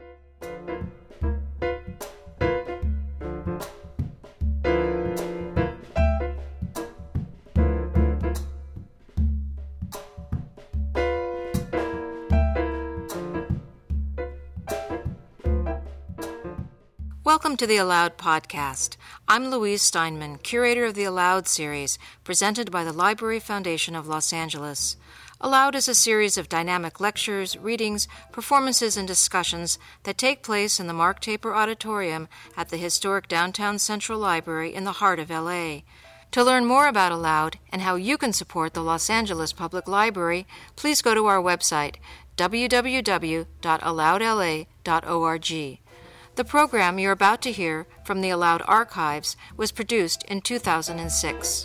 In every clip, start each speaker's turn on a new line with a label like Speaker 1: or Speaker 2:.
Speaker 1: Welcome to the Allowed podcast. I'm Louise Steinman, curator of the Allowed series, presented by the Library Foundation of Los Angeles. Allowed is a series of dynamic lectures, readings, performances, and discussions that take place in the Mark Taper Auditorium at the historic Downtown Central Library in the heart of LA. To learn more about Allowed and how you can support the Los Angeles Public Library, please go to our website, www.allowedla.org. The program you're about to hear from the Allowed Archives was produced in 2006.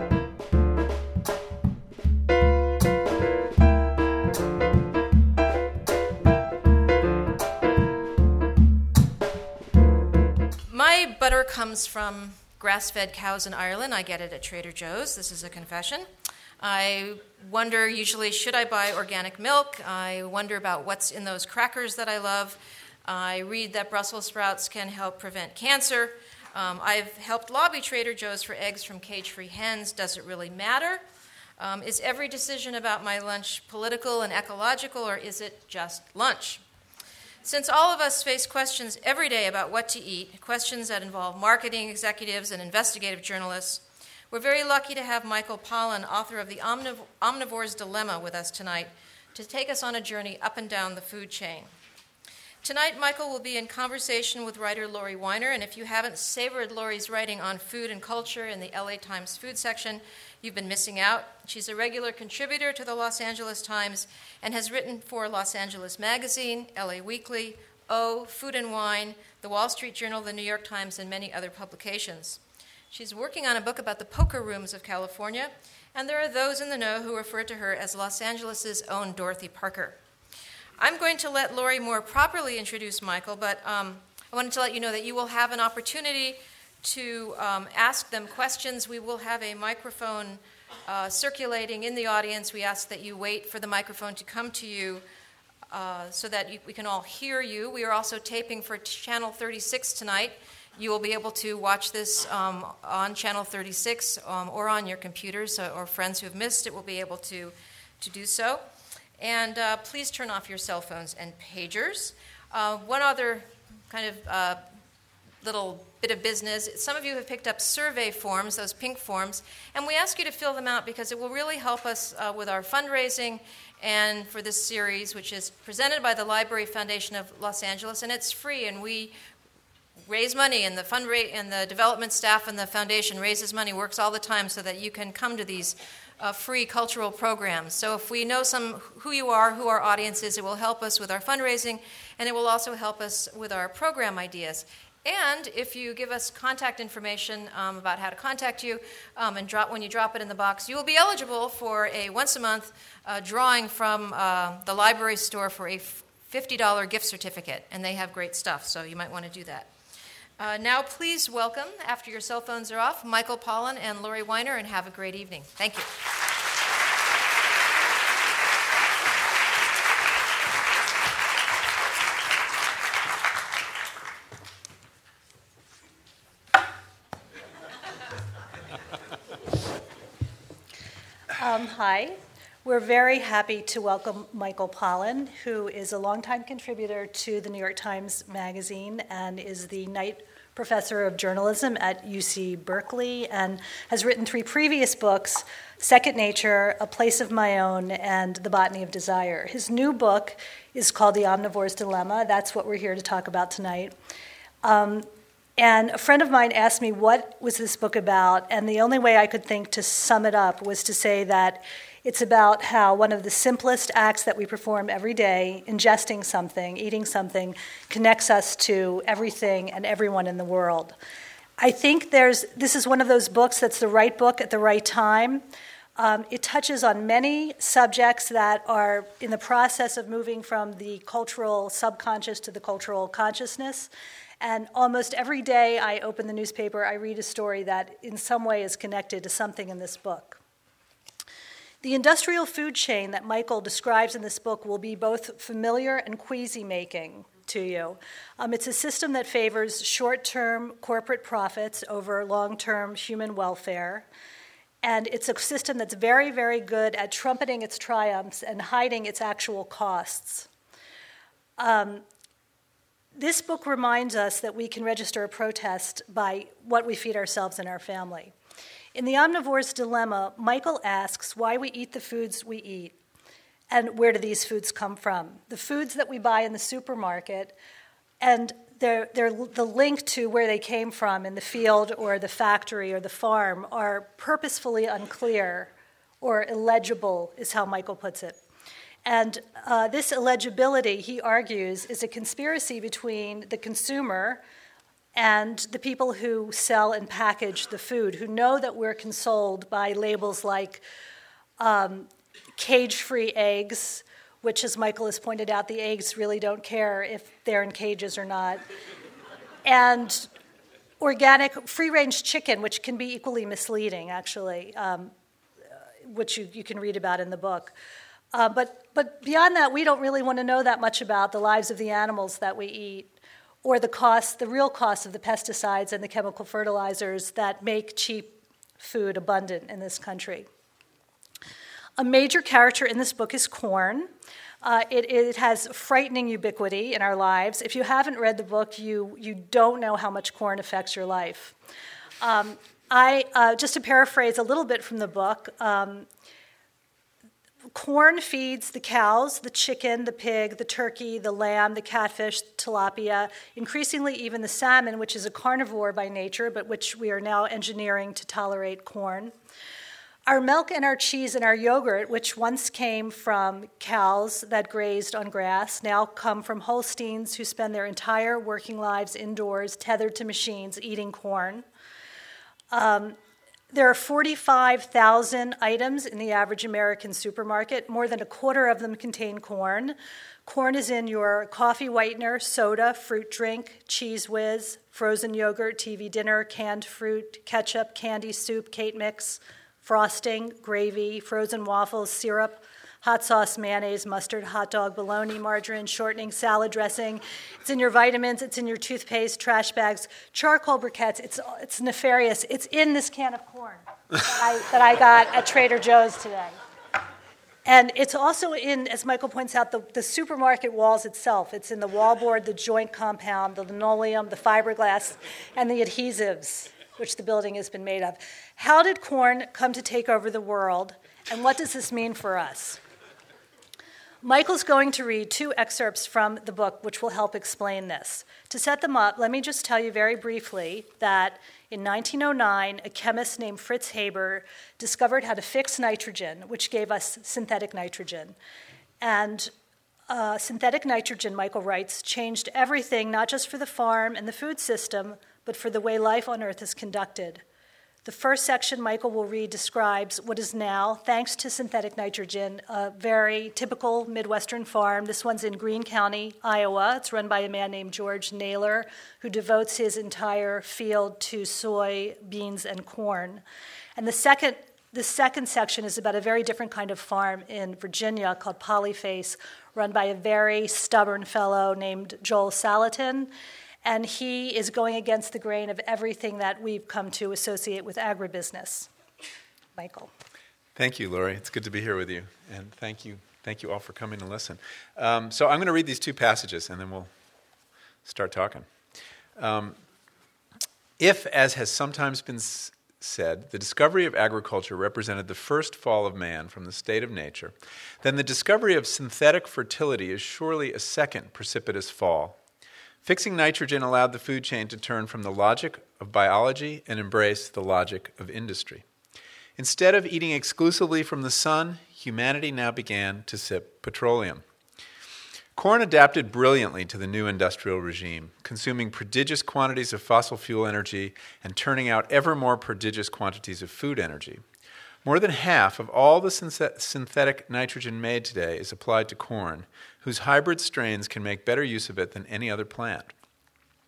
Speaker 1: My butter comes from grass-fed cows in Ireland. I get it at Trader Joe's. This is a confession. I wonder usually, should I buy organic milk? I wonder about what's in those crackers that I love. I read that Brussels sprouts can help prevent cancer. I've helped lobby Trader Joe's for eggs from cage-free hens. Does it really matter? Is every decision about my lunch political and ecological, or is it just lunch? Since all of us face questions every day about what to eat, questions that involve marketing executives and investigative journalists, we're very lucky to have Michael Pollan, author of The Omnivore's Dilemma, with us tonight to take us on a journey up and down the food chain. Tonight, Michael will be in conversation with writer Lori Weiner, and if you haven't savored Lori's writing on food and culture in the LA Times food section, you've been missing out. She's a regular contributor to the Los Angeles Times and has written for Los Angeles Magazine, LA Weekly, O, Food and Wine, the Wall Street Journal, the New York Times, and many other publications. She's working on a book about the poker rooms of California, and there are those in the know who refer to her as Los Angeles' own Dorothy Parker. I'm going to let Lori more properly introduce Michael, but I wanted to let you know that you will have an opportunity to ask them questions. We will have a microphone circulating in the audience. We ask that you wait for the microphone to come to you so that we can all hear you. We are also taping for Channel 36 tonight. You will be able to watch this on Channel 36 or on your computers, or friends who have missed it will be able to do so. And please turn off your cell phones and pagers. One other kind of little bit of business. Some of you have picked up survey forms, those pink forms, and we ask you to fill them out because it will really help us with our fundraising and for this series, which is presented by the Library Foundation of Los Angeles, and it's free, and we raise money, and the development staff and the foundation raises money, works all the time so that you can come to these free cultural programs. So if we know who you are, who our audience is, it will help us with our fundraising, and it will also help us with our program ideas. And if you give us contact information about how to contact you, and when you drop it in the box, you will be eligible for a once-a-month drawing from the library store for a $50 gift certificate, and they have great stuff, so you might want to do that. Now, please welcome, after your cell phones are off, Michael Pollan and Lori Weiner, and have a great evening. Thank you.
Speaker 2: Hi. We're very happy to welcome Michael Pollan, who is a longtime contributor to the New York Times Magazine and is the Knight Professor of Journalism at UC Berkeley and has written 3 previous books, Second Nature, A Place of My Own, and The Botany of Desire. His new book is called The Omnivore's Dilemma. That's what we're here to talk about tonight. And a friend of mine asked me what was this book about, and the only way I could think to sum it up was to say that it's about how one of the simplest acts that we perform every day, ingesting something, eating something, connects us to everything and everyone in the world. I think this is one of those books that's the right book at the right time. It touches on many subjects that are in the process of moving from the cultural subconscious to the cultural consciousness. And almost every day I open the newspaper, I read a story that in some way is connected to something in this book. The industrial food chain that Michael describes in this book will be both familiar and queasy-making to you. It's a system that favors short-term corporate profits over long-term human welfare. And it's a system that's very, very good at trumpeting its triumphs and hiding its actual costs. This book reminds us that we can register a protest by what we feed ourselves and our family. In The Omnivore's Dilemma, Michael asks why we eat the foods we eat and where do these foods come from. The foods that we buy in the supermarket and the link to where they came from in the field or the factory or the farm are purposefully unclear or illegible, is how Michael puts it. And this illegibility, he argues, is a conspiracy between the consumer and the people who sell and package the food, who know that we're consoled by labels like cage-free eggs, which, as Michael has pointed out, the eggs really don't care if they're in cages or not, and organic free-range chicken, which can be equally misleading, actually, which you can read about in the book. But beyond that, we don't really want to know that much about the lives of the animals that we eat or the real cost of the pesticides and the chemical fertilizers that make cheap food abundant in this country. A major character in this book is corn. It has frightening ubiquity in our lives. If you haven't read the book, you don't know how much corn affects your life. Just to paraphrase a little bit from the book, corn feeds the cows, the chicken, the pig, the turkey, the lamb, the catfish, tilapia, increasingly even the salmon, which is a carnivore by nature, but which we are now engineering to tolerate corn. Our milk and our cheese and our yogurt, which once came from cows that grazed on grass, now come from Holsteins who spend their entire working lives indoors, tethered to machines, eating corn. There are 45,000 items in the average American supermarket. More than a quarter of them contain corn. Corn is in your coffee whitener, soda, fruit drink, Cheese Whiz, frozen yogurt, TV dinner, canned fruit, ketchup, candy soup, Kate mix, frosting, gravy, frozen waffles, syrup, hot sauce, mayonnaise, mustard, hot dog, bologna, margarine, shortening, salad dressing. It's in your vitamins, it's in your toothpaste, trash bags, charcoal briquettes. It's nefarious. It's in this can of corn that I got at Trader Joe's today. And it's also in, as Michael points out, the supermarket walls itself. It's in the wallboard, the joint compound, the linoleum, the fiberglass, and the adhesives, which the building has been made of. How did corn come to take over the world, and what does this mean for us? Michael's going to read two excerpts from the book which will help explain this. To set them up, let me just tell you very briefly that in 1909, a chemist named Fritz Haber discovered how to fix nitrogen, which gave us synthetic nitrogen. And synthetic nitrogen, Michael writes, changed everything, not just for the farm and the food system, but for the way life on Earth is conducted. The first section Michael will read describes what is now, thanks to synthetic nitrogen, a very typical Midwestern farm. This one's in Greene County, Iowa. It's run by a man named George Naylor, who devotes his entire field to soy, beans, and corn. And the second section is about a very different kind of farm in Virginia called Polyface, run by a very stubborn fellow named Joel Salatin. And he is going against the grain of everything that we've come to associate with agribusiness. Michael.
Speaker 3: Thank you, Lori. It's good to be here with you. And thank you all for coming to listen. So I'm going to read these two passages, and then we'll start talking. If, as has sometimes been said, the discovery of agriculture represented the first fall of man from the state of nature, then the discovery of synthetic fertility is surely a second precipitous fall. Fixing nitrogen allowed the food chain to turn from the logic of biology and embrace the logic of industry. Instead of eating exclusively from the sun, humanity now began to sip petroleum. Corn adapted brilliantly to the new industrial regime, consuming prodigious quantities of fossil fuel energy and turning out ever more prodigious quantities of food energy. More than half of all the synthetic nitrogen made today is applied to corn, whose hybrid strains can make better use of it than any other plant.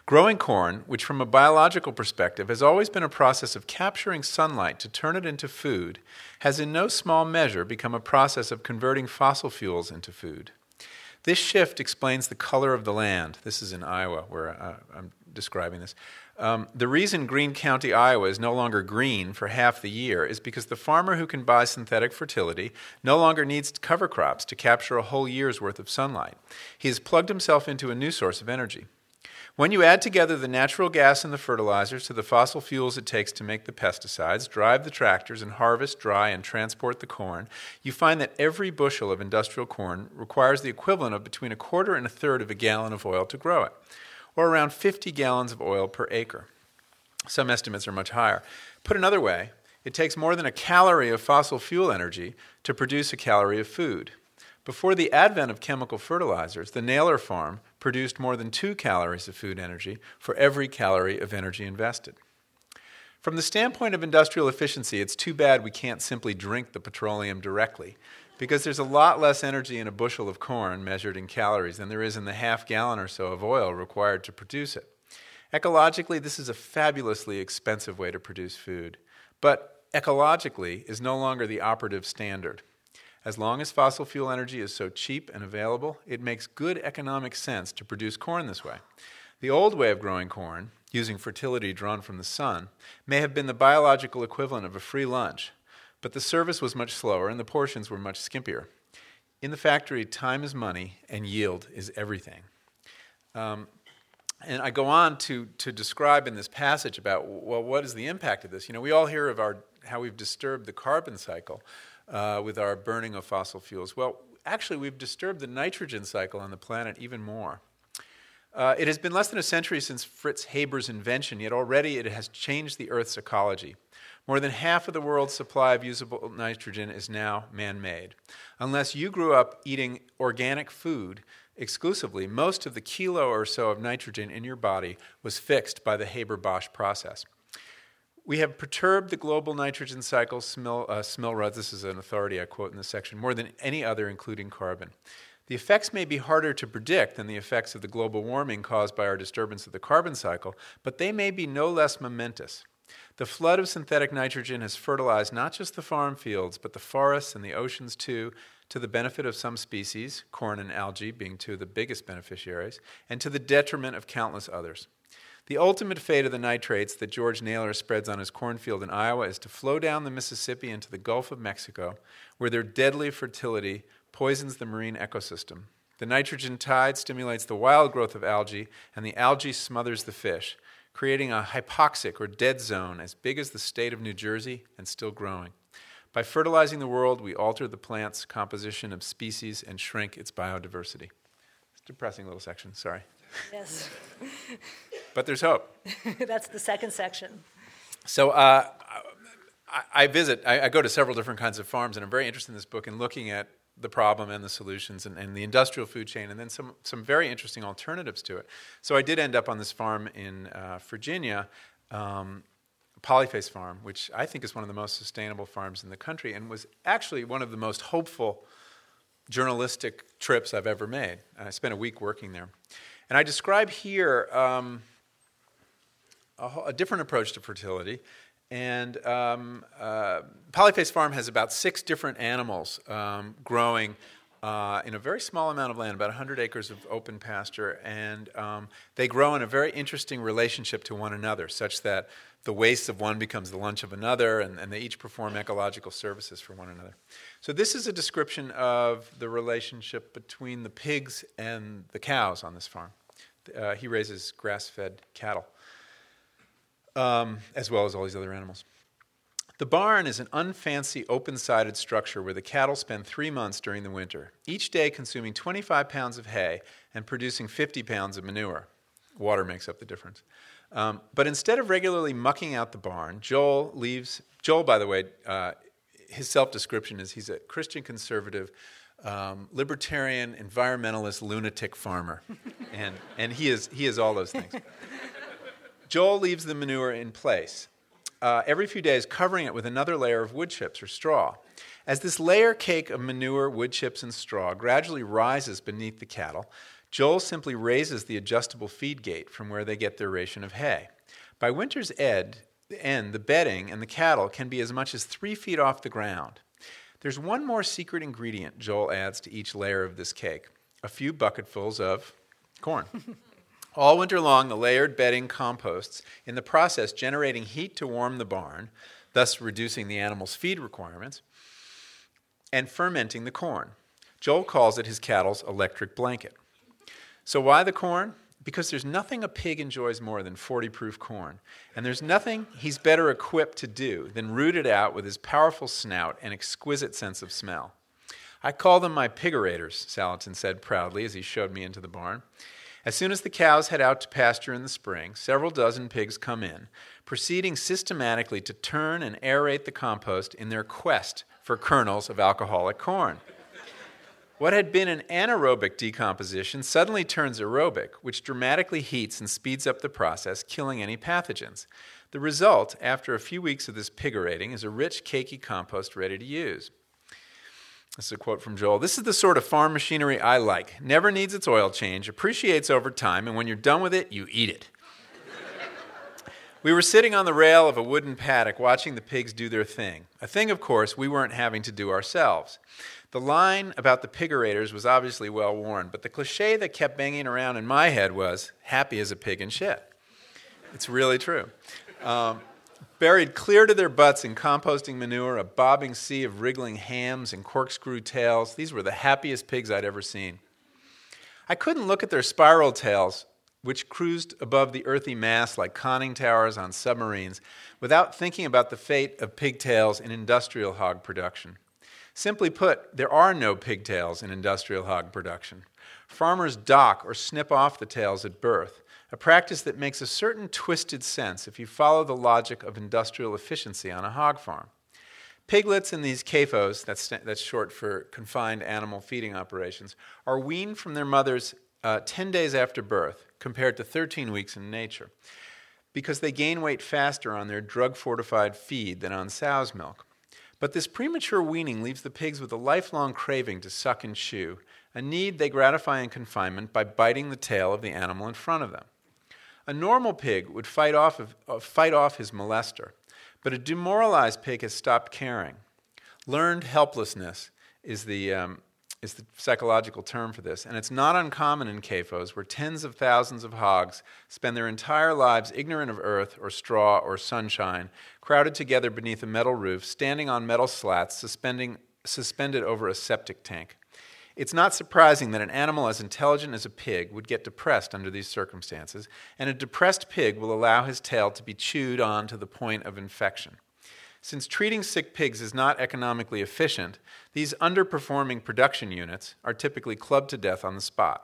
Speaker 3: Growing corn, which from a biological perspective has always been a process of capturing sunlight to turn it into food, has in no small measure become a process of converting fossil fuels into food. This shift explains the color of the land. This is in Iowa, where I'm describing this. The reason Greene County, Iowa is no longer green for half the year is because the farmer who can buy synthetic fertility no longer needs cover crops to capture a whole year's worth of sunlight. He has plugged himself into a new source of energy. When you add together the natural gas and the fertilizers to the fossil fuels it takes to make the pesticides, drive the tractors, and harvest, dry, and transport the corn, you find that every bushel of industrial corn requires the equivalent of between a quarter and a third of a gallon of oil to grow it, or around 50 gallons of oil per acre. Some estimates are much higher. Put another way, it takes more than a calorie of fossil fuel energy to produce a calorie of food. Before the advent of chemical fertilizers, the Naylor farm produced more than 2 calories of food energy for every calorie of energy invested. From the standpoint of industrial efficiency, it's too bad we can't simply drink the petroleum directly, because there's a lot less energy in a bushel of corn measured in calories than there is in the half gallon or so of oil required to produce it. Ecologically, this is a fabulously expensive way to produce food, but ecologically is no longer the operative standard. As long as fossil fuel energy is so cheap and available, it makes good economic sense to produce corn this way. The old way of growing corn, using fertility drawn from the sun, may have been the biological equivalent of a free lunch, but the service was much slower and the portions were much skimpier. In the factory, time is money and yield is everything. And I go on to describe in this passage about, well, what is the impact of this? We all hear of how we've disturbed the carbon cycle with our burning of fossil fuels. Well, actually, we've disturbed the nitrogen cycle on the planet even more. It has been less than a century since Fritz Haber's invention, yet already it has changed the Earth's ecology. More than half of the world's supply of usable nitrogen is now man-made. Unless you grew up eating organic food exclusively, most of the kilo or so of nitrogen in your body was fixed by the Haber-Bosch process. We have perturbed the global nitrogen cycle, Smilrud, this is an authority I quote in this section, more than any other, including carbon. The effects may be harder to predict than the effects of the global warming caused by our disturbance of the carbon cycle, but they may be no less momentous. The flood of synthetic nitrogen has fertilized not just the farm fields, but the forests and the oceans too, to the benefit of some species, corn and algae being two of the biggest beneficiaries, and to the detriment of countless others. The ultimate fate of the nitrates that George Naylor spreads on his cornfield in Iowa is to flow down the Mississippi into the Gulf of Mexico, where their deadly fertility poisons the marine ecosystem. The nitrogen tide stimulates the wild growth of algae, and the algae smothers the fish, creating a hypoxic or dead zone as big as the state of New Jersey and still growing. By fertilizing the world, we alter the plant's composition of species and shrink its biodiversity. It's a depressing little section, sorry.
Speaker 2: Yes.
Speaker 3: But there's hope.
Speaker 2: That's the second section.
Speaker 3: So I go to several different kinds of farms, and I'm very interested in this book in looking at the problem and the solutions and the industrial food chain, and then some very interesting alternatives to it. So I did end up on this farm in Virginia, Polyface Farm, which I think is one of the most sustainable farms in the country, and was actually one of the most hopeful journalistic trips I've ever made. I spent a week working there. And I describe here a different approach to fertility. And Polyface Farm has about 6 different animals growing in a very small amount of land, about 100 acres of open pasture. And they grow in a very interesting relationship to one another, such that the waste of one becomes the lunch of another, and they each perform ecological services for one another. So this is a description of the relationship between the pigs and the cows on this farm. He raises grass-fed cattle, as well as all these other animals. The barn is an unfancy, open-sided structure where the cattle spend 3 months during the winter, each day consuming 25 pounds of hay and producing 50 pounds of manure. Water makes up the difference. But instead of regularly mucking out the barn, Joel, by the way, his self-description is he's a Christian conservative, libertarian, environmentalist, lunatic farmer. And he is all those things. Joel leaves the manure in place, every few days covering it with another layer of wood chips or straw. As this layer cake of manure, wood chips, and straw gradually rises beneath the cattle, Joel simply raises the adjustable feed gate from where they get their ration of hay. By winter's end, the bedding and the cattle can be as much as 3 feet off the ground. There's one more secret ingredient Joel adds to each layer of this cake: a few bucketfuls of corn. All winter long, the layered bedding composts, in the process generating heat to warm the barn, thus reducing the animals' feed requirements, and fermenting the corn. Joel calls it his cattle's electric blanket. So why the corn? Because there's nothing a pig enjoys more than 40-proof corn, and there's nothing he's better equipped to do than root it out with his powerful snout and exquisite sense of smell. I call them my pigorators, Salatin said proudly as he showed me into the barn. As soon as the cows head out to pasture in the spring, several dozen pigs come in, proceeding systematically to turn and aerate the compost in their quest for kernels of alcoholic corn. What had been an anaerobic decomposition suddenly turns aerobic, which dramatically heats and speeds up the process, killing any pathogens. The result, after a few weeks of this pigorating, is a rich, cakey compost ready to use. This is a quote from Joel. "This is the sort of farm machinery I like. Never needs its oil change, appreciates over time, and when you're done with it, you eat it." We were sitting on the rail of a wooden paddock watching the pigs do their thing. A thing, of course, we weren't having to do ourselves. The line about the pigorators was obviously well worn, but the cliche that kept banging around in my head was, happy as a pig in shit. It's really true. Buried clear to their butts in composting manure, a bobbing sea of wriggling hams and corkscrew tails, these were the happiest pigs I'd ever seen. I couldn't look at their spiral tails, which cruised above the earthy mass like conning towers on submarines, without thinking about the fate of pigtails in industrial hog production. Simply put, there are no pigtails in industrial hog production. Farmers dock or snip off the tails at birth, a practice that makes a certain twisted sense if you follow the logic of industrial efficiency on a hog farm. Piglets in these CAFOs, that's short for confined animal feeding operations, are weaned from their mothers 10 days after birth, compared to 13 weeks in nature, because they gain weight faster on their drug-fortified feed than on sow's milk. But this premature weaning leaves the pigs with a lifelong craving to suck and chew, a need they gratify in confinement by biting the tail of the animal in front of them. A normal pig would fight off his molester, but a demoralized pig has stopped caring. Learned helplessness is the psychological term for this, and it's not uncommon in CAFOs where tens of thousands of hogs spend their entire lives ignorant of earth or straw or sunshine, crowded together beneath a metal roof, standing on metal slats suspended over a septic tank. It's not surprising that an animal as intelligent as a pig would get depressed under these circumstances, and a depressed pig will allow his tail to be chewed on to the point of infection. Since treating sick pigs is not economically efficient, these underperforming production units are typically clubbed to death on the spot.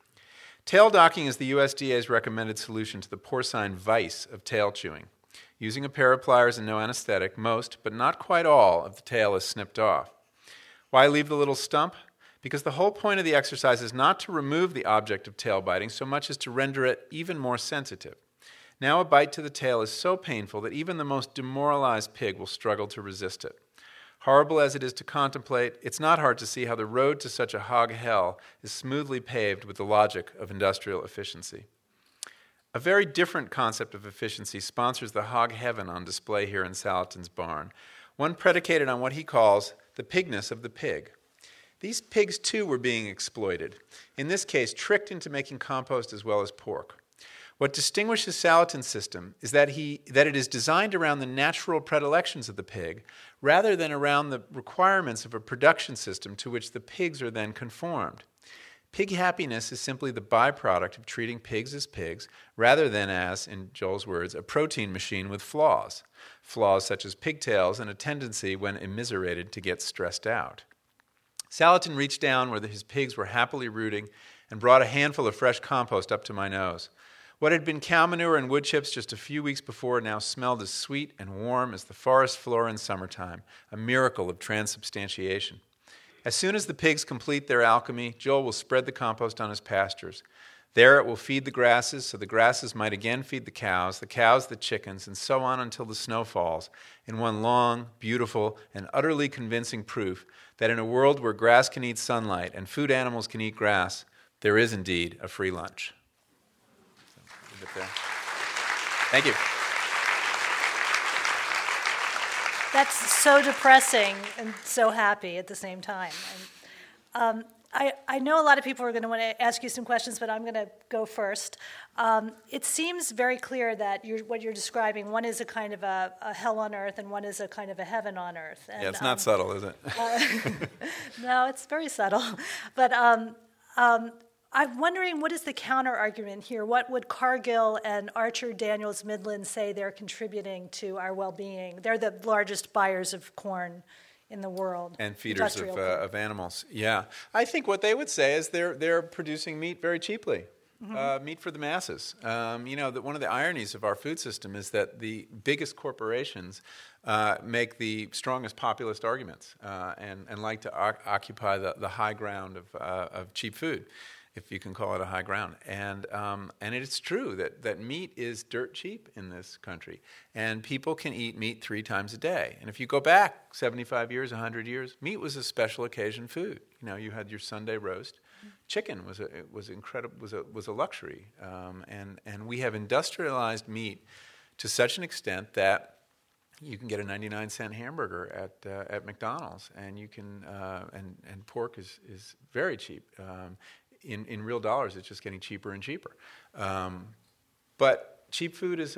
Speaker 3: Tail docking is the USDA's recommended solution to the porcine vice of tail chewing. Using a pair of pliers and no anesthetic, most, but not quite all, of the tail is snipped off. Why leave the little stump? Because the whole point of the exercise is not to remove the object of tail biting so much as to render it even more sensitive. Now a bite to the tail is so painful that even the most demoralized pig will struggle to resist it. Horrible as it is to contemplate, it's not hard to see how the road to such a hog hell is smoothly paved with the logic of industrial efficiency. A very different concept of efficiency sponsors the hog heaven on display here in Salatin's barn, one predicated on what he calls the pigness of the pig. These pigs, too, were being exploited, in this case tricked into making compost as well as pork. What distinguishes Salatin's system is that it is designed around the natural predilections of the pig rather than around the requirements of a production system to which the pigs are then conformed. Pig happiness is simply the byproduct of treating pigs as pigs rather than as, in Joel's words, a protein machine with flaws such as pigtails and a tendency, when immiserated, to get stressed out. Salatin reached down where his pigs were happily rooting and brought a handful of fresh compost up to my nose. What had been cow manure and wood chips just a few weeks before now smelled as sweet and warm as the forest floor in summertime, a miracle of transubstantiation. As soon as the pigs complete their alchemy, Joel will spread the compost on his pastures. There it will feed the grasses, so the grasses might again feed the cows the chickens, and so on until the snow falls, in one long, beautiful, and utterly convincing proof that in a world where grass can eat sunlight and food animals can eat grass, there is indeed a free lunch. So, leave it there. Thank you.
Speaker 2: That's so depressing and so happy at the same time. And, I know a lot of people are going to want to ask you some questions, but I'm going to go first. It seems very clear that what you're describing, one is a kind of a hell on earth and one is a kind of a heaven on earth. And,
Speaker 3: yeah, it's not subtle, is it?
Speaker 2: No, it's very subtle. But I'm wondering, what is the counter-argument here? What would Cargill and Archer Daniels Midland say they're contributing to our well-being? They're the largest buyers of corn in the world.
Speaker 3: And feeders of animals. Yeah. I think what they would say is they're producing meat very cheaply. Meat for the masses. One of the ironies of our food system is that the biggest corporations make the strongest populist arguments and like to occupy the high ground of cheap food, if you can call it a high ground. And it's true that meat is dirt cheap in this country. And people can eat meat 3 times a day. And if you go back 75 years, 100 years, meat was a special occasion food. You had your Sunday roast. Chicken was a luxury. And we have industrialized meat to such an extent that you can get a 99-cent hamburger at McDonald's, and you can and pork is very cheap. In real dollars, it's just getting cheaper and cheaper. But cheap food is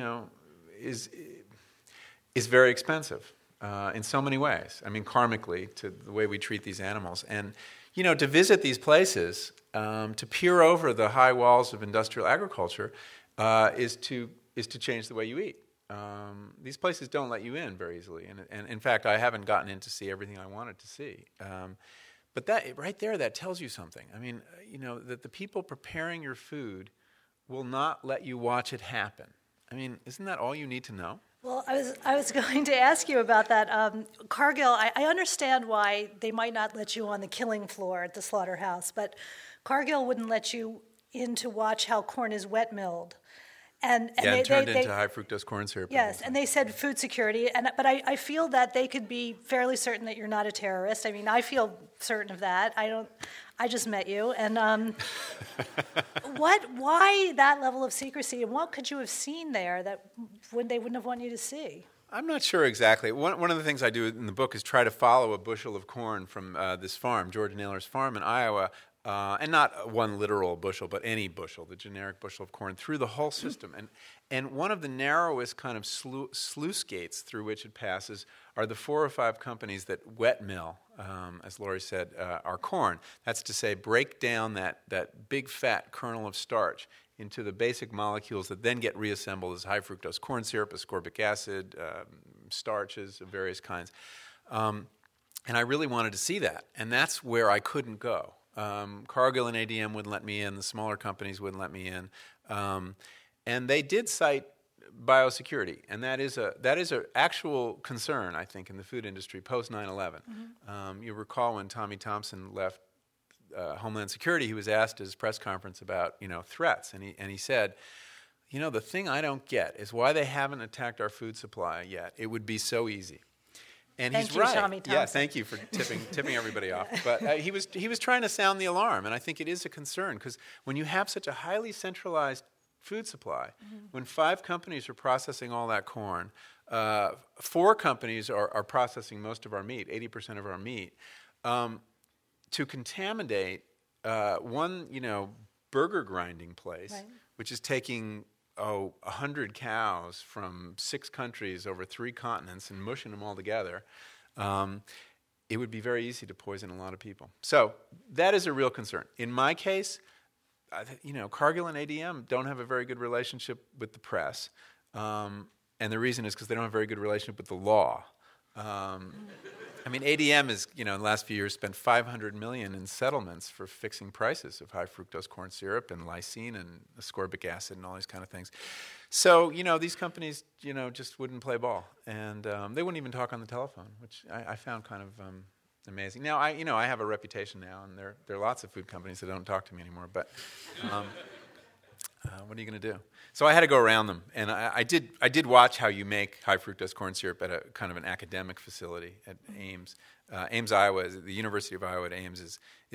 Speaker 3: very expensive in so many ways. I mean, karmically, to the way we treat these animals, and to visit these places, to peer over the high walls of industrial agriculture, is to change the way you eat. These places don't let you in very easily, and in fact, I haven't gotten in to see everything I wanted to see. But that right there, that tells you something. I mean, that the people preparing your food will not let you watch it happen. I mean, isn't that all you need to know?
Speaker 2: Well, I was going to ask you about that. Cargill, I understand why they might not let you on the killing floor at the slaughterhouse, but Cargill wouldn't let you in to watch how corn is wet milled. And
Speaker 3: it turned into high fructose corn syrup.
Speaker 2: Yes, and they said food security. But I feel that they could be fairly certain that you're not a terrorist. I mean, I feel certain of that. I just met you, and why that level of secrecy, and what could you have seen there that they wouldn't have wanted you to see?
Speaker 3: I'm not sure exactly. One of the things I do in the book is try to follow a bushel of corn from this farm, George Naylor's farm in Iowa. And not one literal bushel, but any bushel, the generic bushel of corn, through the whole system. And one of the narrowest kind of sluice gates through which it passes are the 4 or 5 companies that wet mill, as Laurie said, our corn. That's to say, break down that big fat kernel of starch into the basic molecules that then get reassembled as high fructose corn syrup, ascorbic acid, starches of various kinds. And I really wanted to see that, and that's where I couldn't go. Cargill and ADM wouldn't let me in. The smaller companies wouldn't let me in, and they did cite biosecurity, and that is a actual concern, I think, in the food industry post 9/11. You recall when Tommy Thompson left Homeland Security, he was asked at his press conference about threats, and he said, the thing I don't get is why they haven't attacked our food supply yet. It would be so easy. And
Speaker 2: thank
Speaker 3: he's
Speaker 2: you,
Speaker 3: right.
Speaker 2: Tommy Thompson.
Speaker 3: Yeah, thank you for tipping everybody off. But he was trying to sound the alarm, and I think it is a concern because when you have such a highly centralized food supply, when 5 companies are processing all that corn, 4 companies are processing most of our meat, 80% of our meat, to contaminate one burger grinding place, right, which is taking 100 cows from 6 countries over 3 continents and mushing them all together, it would be very easy to poison a lot of people. So that is a real concern. In my case, Cargill and ADM don't have a very good relationship with the press, and the reason is because they don't have a very good relationship with the law. ADM is, in the last few years, spent $500 million in settlements for fixing prices of high fructose corn syrup and lysine and ascorbic acid and all these kind of things. So, these companies, just wouldn't play ball, and they wouldn't even talk on the telephone, which I found kind of amazing. Now, I have a reputation now, and there are lots of food companies that don't talk to me anymore. But what are you going to do? So I had to go around them, and I did watch how you make high fructose corn syrup at a kind of an academic facility at Ames. Ames, Iowa, the University of Iowa at Ames is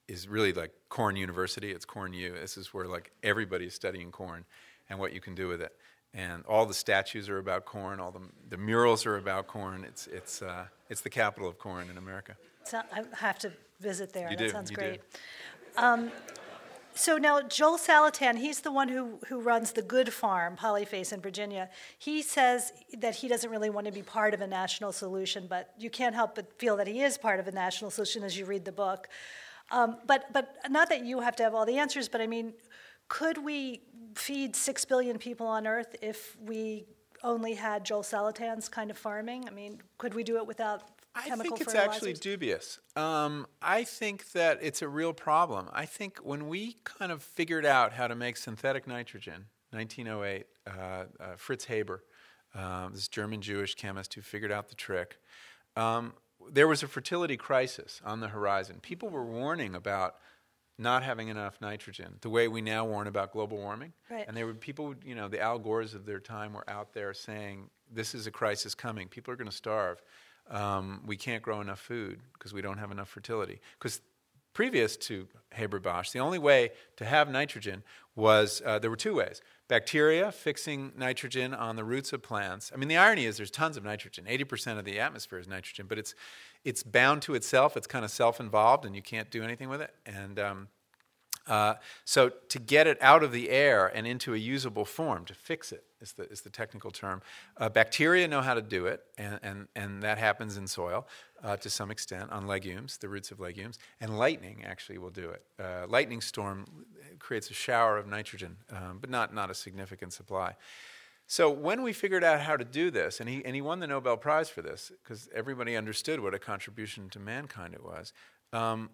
Speaker 3: is really like Corn University. It's Corn U. This is where like everybody's studying corn and what you can do with it. And all the statues are about corn. All the murals are about corn. It's the capital of corn in America.
Speaker 2: So I have to visit there.
Speaker 3: You
Speaker 2: that
Speaker 3: do.
Speaker 2: sounds
Speaker 3: You
Speaker 2: great.
Speaker 3: do.
Speaker 2: So now Joel Salatin, he's the one who runs the Good Farm, Polyface in Virginia. He says that he doesn't really want to be part of a national solution, but you can't help but feel that he is part of a national solution as you read the book. But not that you have to have all the answers, but I mean, could we feed 6 billion people on Earth if we only had Joel Salatin's kind of farming? I mean, could we do it without chemical
Speaker 3: I think it's
Speaker 2: fertilizers?
Speaker 3: actually dubious. I think that it's a real problem. I think when we kind of figured out how to make synthetic nitrogen, 1908, Fritz Haber, this German-Jewish chemist who figured out the trick, there was a fertility crisis on the horizon. People were warning about not having enough nitrogen, the way we now warn about global warming.
Speaker 2: Right.
Speaker 3: And there were people, the Al Gores of their time were out there saying, this is a crisis coming. People are going to starve. We can't grow enough food because we don't have enough fertility. Because previous to Haber-Bosch, the only way to have nitrogen was, there were two ways. Bacteria fixing nitrogen on the roots of plants. I mean, the irony is there's tons of nitrogen. 80% of the atmosphere is nitrogen, but it's bound to itself. It's kind of self-involved, and you can't do anything with it. And so to get it out of the air and into a usable form, to fix it is the technical term. Bacteria know how to do it, and that happens in soil to some extent on legumes, the roots of legumes. And lightning actually will do it. Lightning storm creates a shower of nitrogen, but not a significant supply. So when we figured out how to do this, and he won the Nobel Prize for this because everybody understood what a contribution to mankind it was. A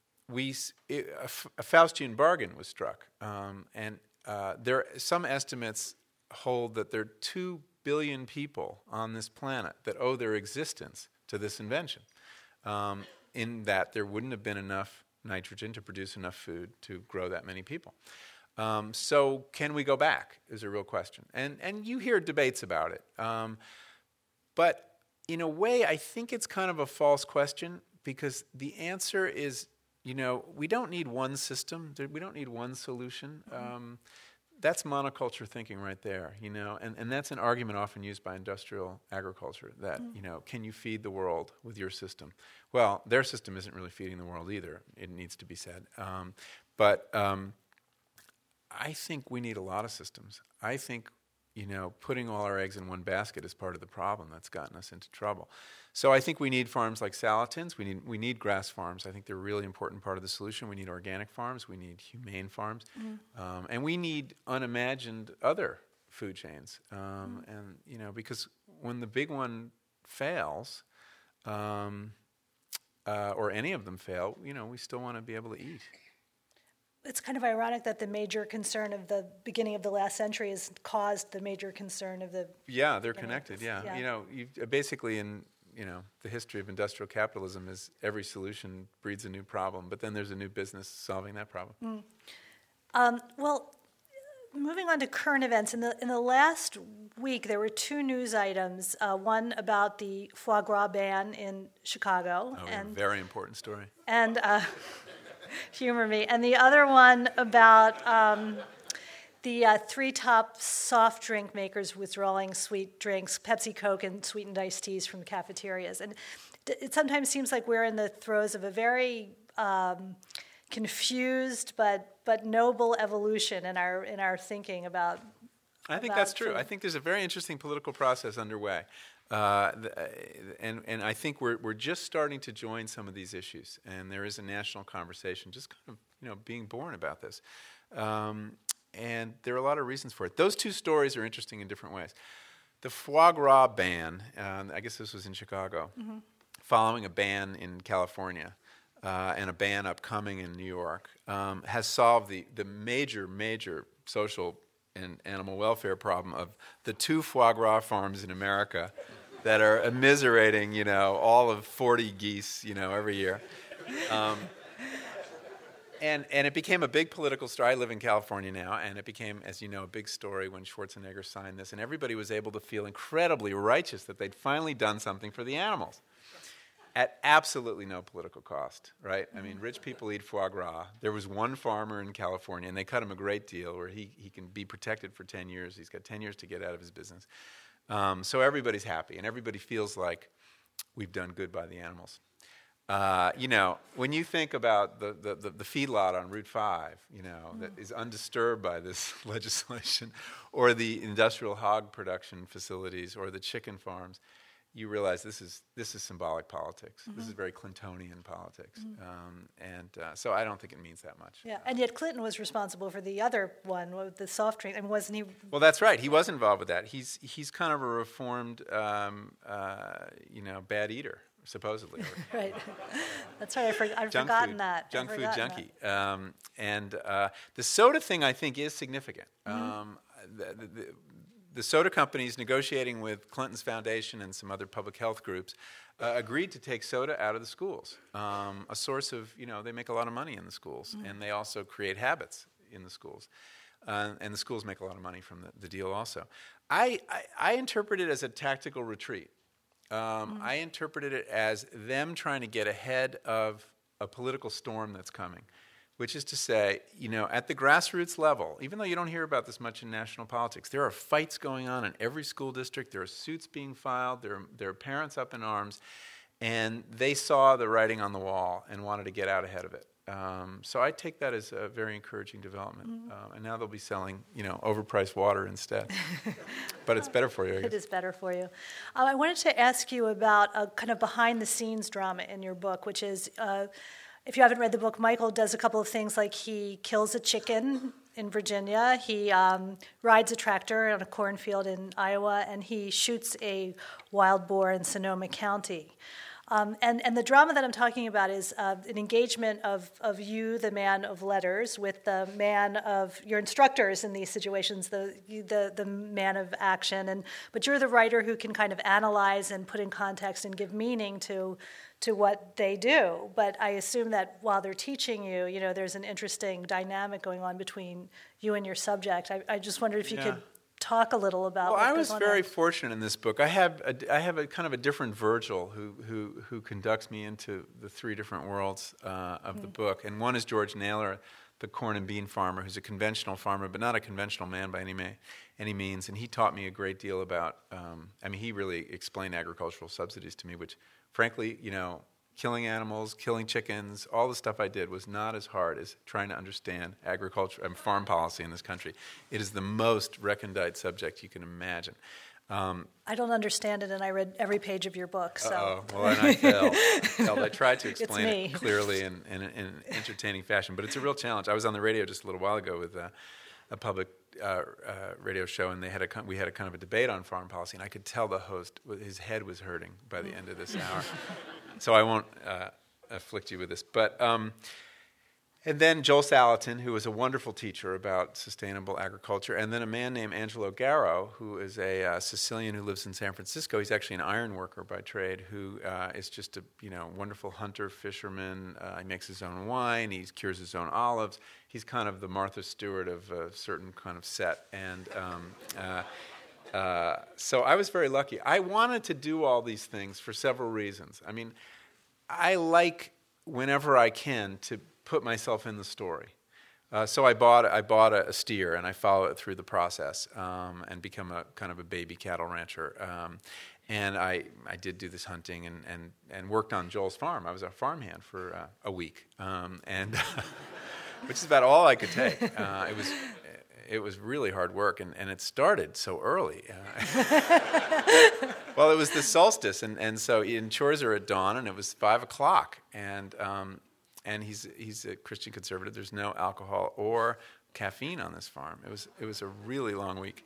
Speaker 3: Faustian bargain was struck, and some estimates hold that there are 2 billion people on this planet that owe their existence to this invention, in that there wouldn't have been enough nitrogen to produce enough food to grow that many people. So can we go back is a real question. And you hear debates about it. But in a way, I think it's kind of a false question because the answer is, we don't need one system. We don't need one solution. That's monoculture thinking right there, and that's an argument often used by industrial agriculture that, can you feed the world with your system? Well, their system isn't really feeding the world either, it needs to be said. But I think we need a lot of systems. I think, putting all our eggs in one basket is part of the problem that's gotten us into trouble. So I think we need farms like Salatin's. We need grass farms. I think they're a really important part of the solution. We need organic farms. We need humane farms. And we need unimagined other food chains. And, because when the big one fails, or any of them fail, we still want to be able to eat.
Speaker 2: It's kind of ironic that the major concern of the beginning of the last century has caused the major concern of the...
Speaker 3: Yeah, they're connected, yeah. Basically in, the history of industrial capitalism is every solution breeds a new problem, but then there's a new business solving that problem.
Speaker 2: Well, moving on to current events, in the last week there were 2 news items, one about the foie gras ban in Chicago.
Speaker 3: A very important story.
Speaker 2: And... humor me. And the other one about the 3 top soft drink makers withdrawing sweet drinks, Pepsi, Coke, and sweetened iced teas from cafeterias. And it sometimes seems like we're in the throes of a very confused but noble evolution in our thinking about.
Speaker 3: I think that's true. I think there's a very interesting political process underway. And I think we're just starting to join some of these issues, and there is a national conversation just kind of being born about this. And there are a lot of reasons for it. Those 2 stories are interesting in different ways. The foie gras ban, I guess this was in Chicago, following a ban in California and a ban upcoming in New York, has solved the major social and animal welfare problem of the 2 foie gras farms in America that are immiserating, all of 40 geese, every year. And it became a big political story. I live in California now, and it became, as you know, a big story when Schwarzenegger signed this, and everybody was able to feel incredibly righteous that they'd finally done something for the animals. at absolutely no political cost, right? I mean, rich people eat foie gras. There was one farmer in California, and they cut him a great deal where he can be protected for 10 years. He's got 10 years to get out of his business. So everybody's happy, and everybody feels like we've done good by the animals. When you think about the feedlot on Route 5, that is undisturbed by this legislation, or the industrial hog production facilities, or the chicken farms, you realize this is symbolic politics. This is very Clintonian politics, so I don't think it means that much.
Speaker 2: Yeah, and yet Clinton was responsible for the other one, with the soft drink, and wasn't he?
Speaker 3: Well, that's right. He was involved with that. He's kind of a reformed, bad eater, supposedly.
Speaker 2: Right. That's right. I've forgotten that.
Speaker 3: Junk food junkie. And the soda thing, I think, is significant. The soda companies negotiating with Clinton's foundation and some other public health groups agreed to take soda out of the schools. A source of, they make a lot of money in the schools, and they also create habits in the schools. And the schools make a lot of money from the deal also. I interpret it as a tactical retreat. I interpreted it as them trying to get ahead of a political storm that's coming, which is to say, at the grassroots level, even though you don't hear about this much in national politics, there are fights going on in every school district. There are suits being filed. There are parents up in arms, and they saw the writing on the wall and wanted to get out ahead of it. So I take that as a very encouraging development. And now they'll be selling, overpriced water instead. But it's better for you, I guess.
Speaker 2: It is better for you. I wanted to ask you about a kind of behind-the-scenes drama in your book, which is, if you haven't read the book, Michael does a couple of things, like he kills a chicken in Virginia, he rides a tractor on a cornfield in Iowa, and he shoots a wild boar in Sonoma County. And the drama that I'm talking about is an engagement of you, the man of letters, with the man of your instructors in these situations, the man of action. But you're the writer who can kind of analyze and put in context and give meaning to what they do. But I assume that while they're teaching you, there's an interesting dynamic going on between you and your subject. I just wondered if you could talk a little about.
Speaker 3: Well, I was very fortunate in this book. I have a kind of a different Virgil who conducts me into the three different worlds of the book, and one is George Naylor, the corn and bean farmer, who's a conventional farmer, but not a conventional man by any means. And he taught me a great deal about. He really explained agricultural subsidies to me, which, frankly, killing animals, killing chickens, all the stuff I did was not as hard as trying to understand agriculture and farm policy in this country. It is the most recondite subject you can imagine.
Speaker 2: I don't understand it, and I read every page of your book. So.
Speaker 3: Well, and I failed. I tried to explain it clearly in an entertaining fashion, but it's a real challenge. I was on the radio just a little while ago with a public radio show, and we had a kind of a debate on foreign policy, and I could tell the host, his head was hurting by the end of this hour. So I won't afflict you with this. But and then Joel Salatin, who was a wonderful teacher about sustainable agriculture, and then a man named Angelo Garro, who is a Sicilian who lives in San Francisco. He's actually an iron worker by trade, who is just a wonderful hunter, fisherman. He makes his own wine. He cures his own olives. He's kind of the Martha Stewart of a certain kind of set. And so I was very lucky. I wanted to do all these things for several reasons. I like, whenever I can, to put myself in the story. So I bought a steer, and I follow it through the process and become a kind of a baby cattle rancher. And I did do this hunting and worked on Joel's farm. I was a farmhand for a week, and which is about all I could take. It was really hard work, and it started so early. Well, it was the solstice, and so chores are at dawn, and it was 5:00, and he's a Christian conservative. There's no alcohol or caffeine on this farm. It was a really long week,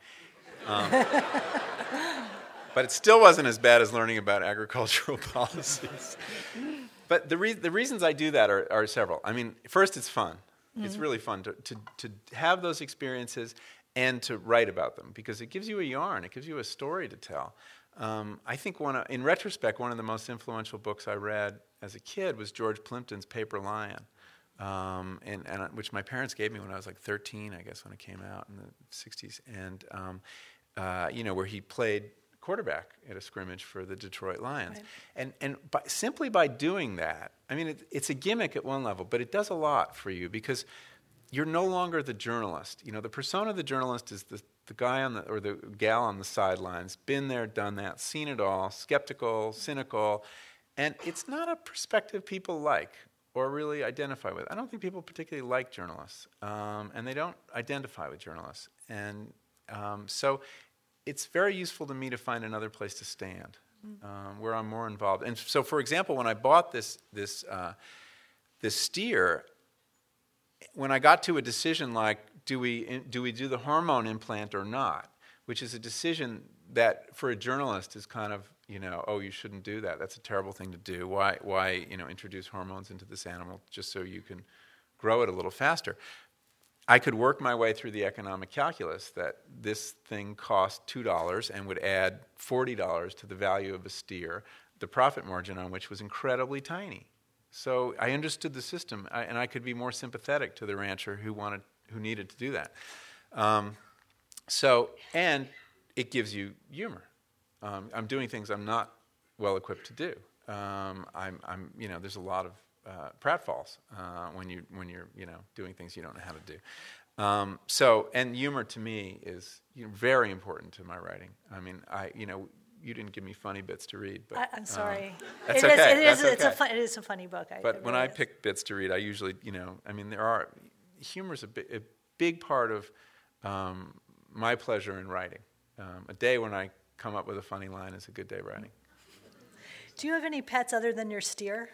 Speaker 3: but it still wasn't as bad as learning about agricultural policies. But the reasons I do that are several. First, it's fun. It's really fun to have those experiences and to write about them, because it gives you a yarn. It gives you a story to tell. I think in retrospect, one of the most influential books I read as a kid was George Plimpton's Paper Lion, and which my parents gave me when I was like 13, I guess, when it came out in the 60s, and where he played quarterback at a scrimmage for the Detroit Lions.
Speaker 2: Right.
Speaker 3: And simply by doing that, I mean, it's a gimmick at one level, but it does a lot for you because you're no longer the journalist. You know, the persona of the journalist is the guy or the gal on the sidelines, been there, done that, seen it all, skeptical, cynical, and it's not a perspective people like or really identify with. I don't think people particularly like journalists, and they don't identify with journalists. And so it's very useful to me to find another place to stand where I'm more involved. And so, for example, when I bought this steer, when I got to a decision like, do we do the hormone implant or not, which is a decision that for a journalist is kind of, oh, you shouldn't do that. That's a terrible thing to do. Why introduce hormones into this animal just so you can grow it a little faster? I could work my way through the economic calculus that this thing cost $2 and would add $40 to the value of a steer, the profit margin on which was incredibly tiny. So I understood the system, and I could be more sympathetic to the rancher who needed to do that. And it gives you humor. I'm doing things I'm not well equipped to do. There's a lot of pratfalls when you're doing things you don't know how to do. And humor to me is very important to my writing. I mean, you didn't give me funny bits to read, but
Speaker 2: I'm sorry.
Speaker 3: That's okay.
Speaker 2: It is a funny book.
Speaker 3: But when I pick bits to read, I usually, humor is a big part of my pleasure in writing. A day when I come up with a funny line is a good day writing.
Speaker 2: Do you have any pets other than your steer?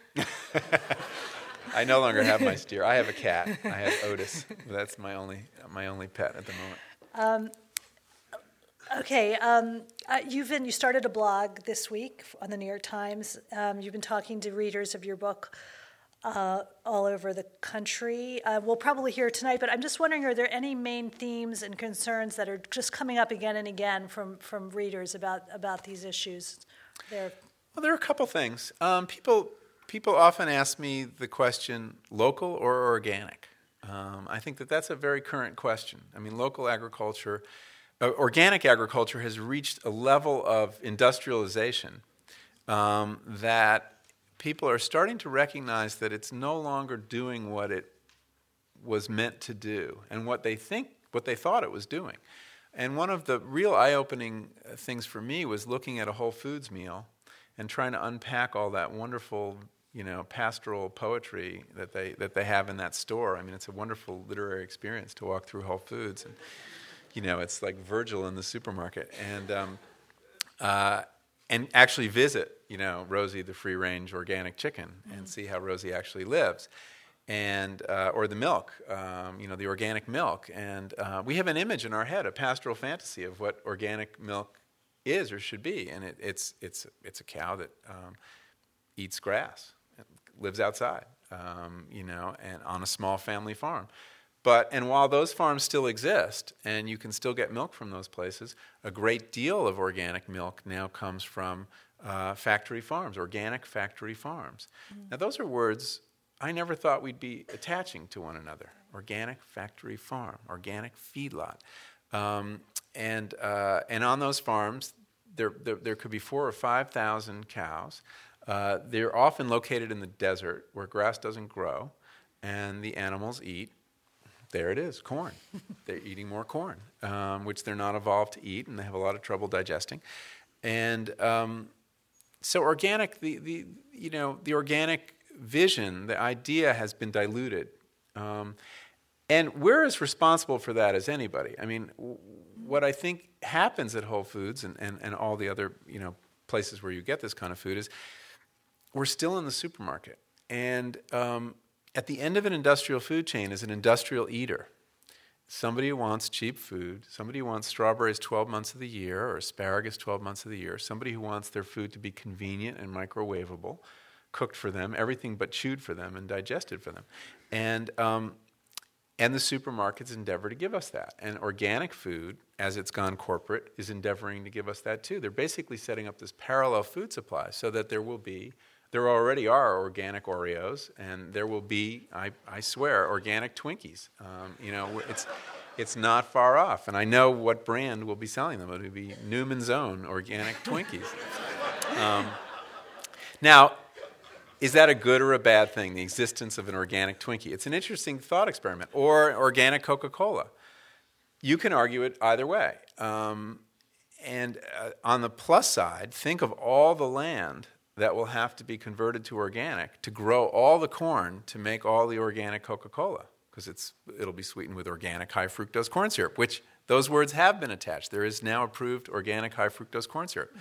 Speaker 3: I no longer have my steer. I have a cat. I have Otis. That's my only pet at the moment.
Speaker 2: Okay, you started a blog this week on the New York Times. You've been talking to readers of your book all over the country. We'll probably hear tonight, but I'm just wondering, are there any main themes and concerns that are just coming up again and again from readers about these issues?
Speaker 3: Well, there are a couple things. People often ask me the question, local or organic? I think that's a very current question. I mean, local agriculture... organic agriculture has reached a level of industrialization that people are starting to recognize that it's no longer doing what it was meant to do and what they thought it was doing. And one of the real eye-opening things for me was looking at a Whole Foods meal and trying to unpack all that wonderful, pastoral poetry that they have in that store. I mean, it's a wonderful literary experience to walk through Whole Foods and it's like Virgil in the supermarket, and actually visit, Rosie the free-range organic chicken and see how Rosie actually lives, and or the milk, the organic milk, and we have an image in our head, a pastoral fantasy of what organic milk is or should be, and it's a cow that eats grass, lives outside, and on a small family farm. And while those farms still exist, and you can still get milk from those places, a great deal of organic milk now comes from factory farms, organic factory farms. Now, those are words I never thought we'd be attaching to one another. Organic factory farm, organic feedlot. And on those farms, there could be 4,000 or 5,000 cows. They're often located in the desert where grass doesn't grow, and the animals eat. There it is, corn. They're eating more corn, which they're not evolved to eat, and they have a lot of trouble digesting. And so organic, the organic vision, the idea has been diluted. And we're as responsible for that as anybody. I mean, what I think happens at Whole Foods and all the other places where you get this kind of food is we're still in the supermarket. And at the end of an industrial food chain is an industrial eater. Somebody who wants cheap food, somebody who wants strawberries 12 months of the year or asparagus 12 months of the year, somebody who wants their food to be convenient and microwavable, cooked for them, everything but chewed for them and digested for them. And the supermarkets endeavor to give us that. And organic food, as it's gone corporate, is endeavoring to give us that too. They're basically setting up this parallel food supply so that there will be There already are organic Oreos, and there will be, I swear, organic Twinkies. It's not far off, and I know what brand will be selling them. It will be Newman's Own organic Twinkies. Now, is that a good or a bad thing, the existence of an organic Twinkie? It's an interesting thought experiment. Or organic Coca-Cola. You can argue it either way. And on the plus side, think of all the land that will have to be converted to organic to grow all the corn to make all the organic Coca-Cola, because it'll be sweetened with organic high-fructose corn syrup, which those words have been attached. There is now approved organic high-fructose corn syrup.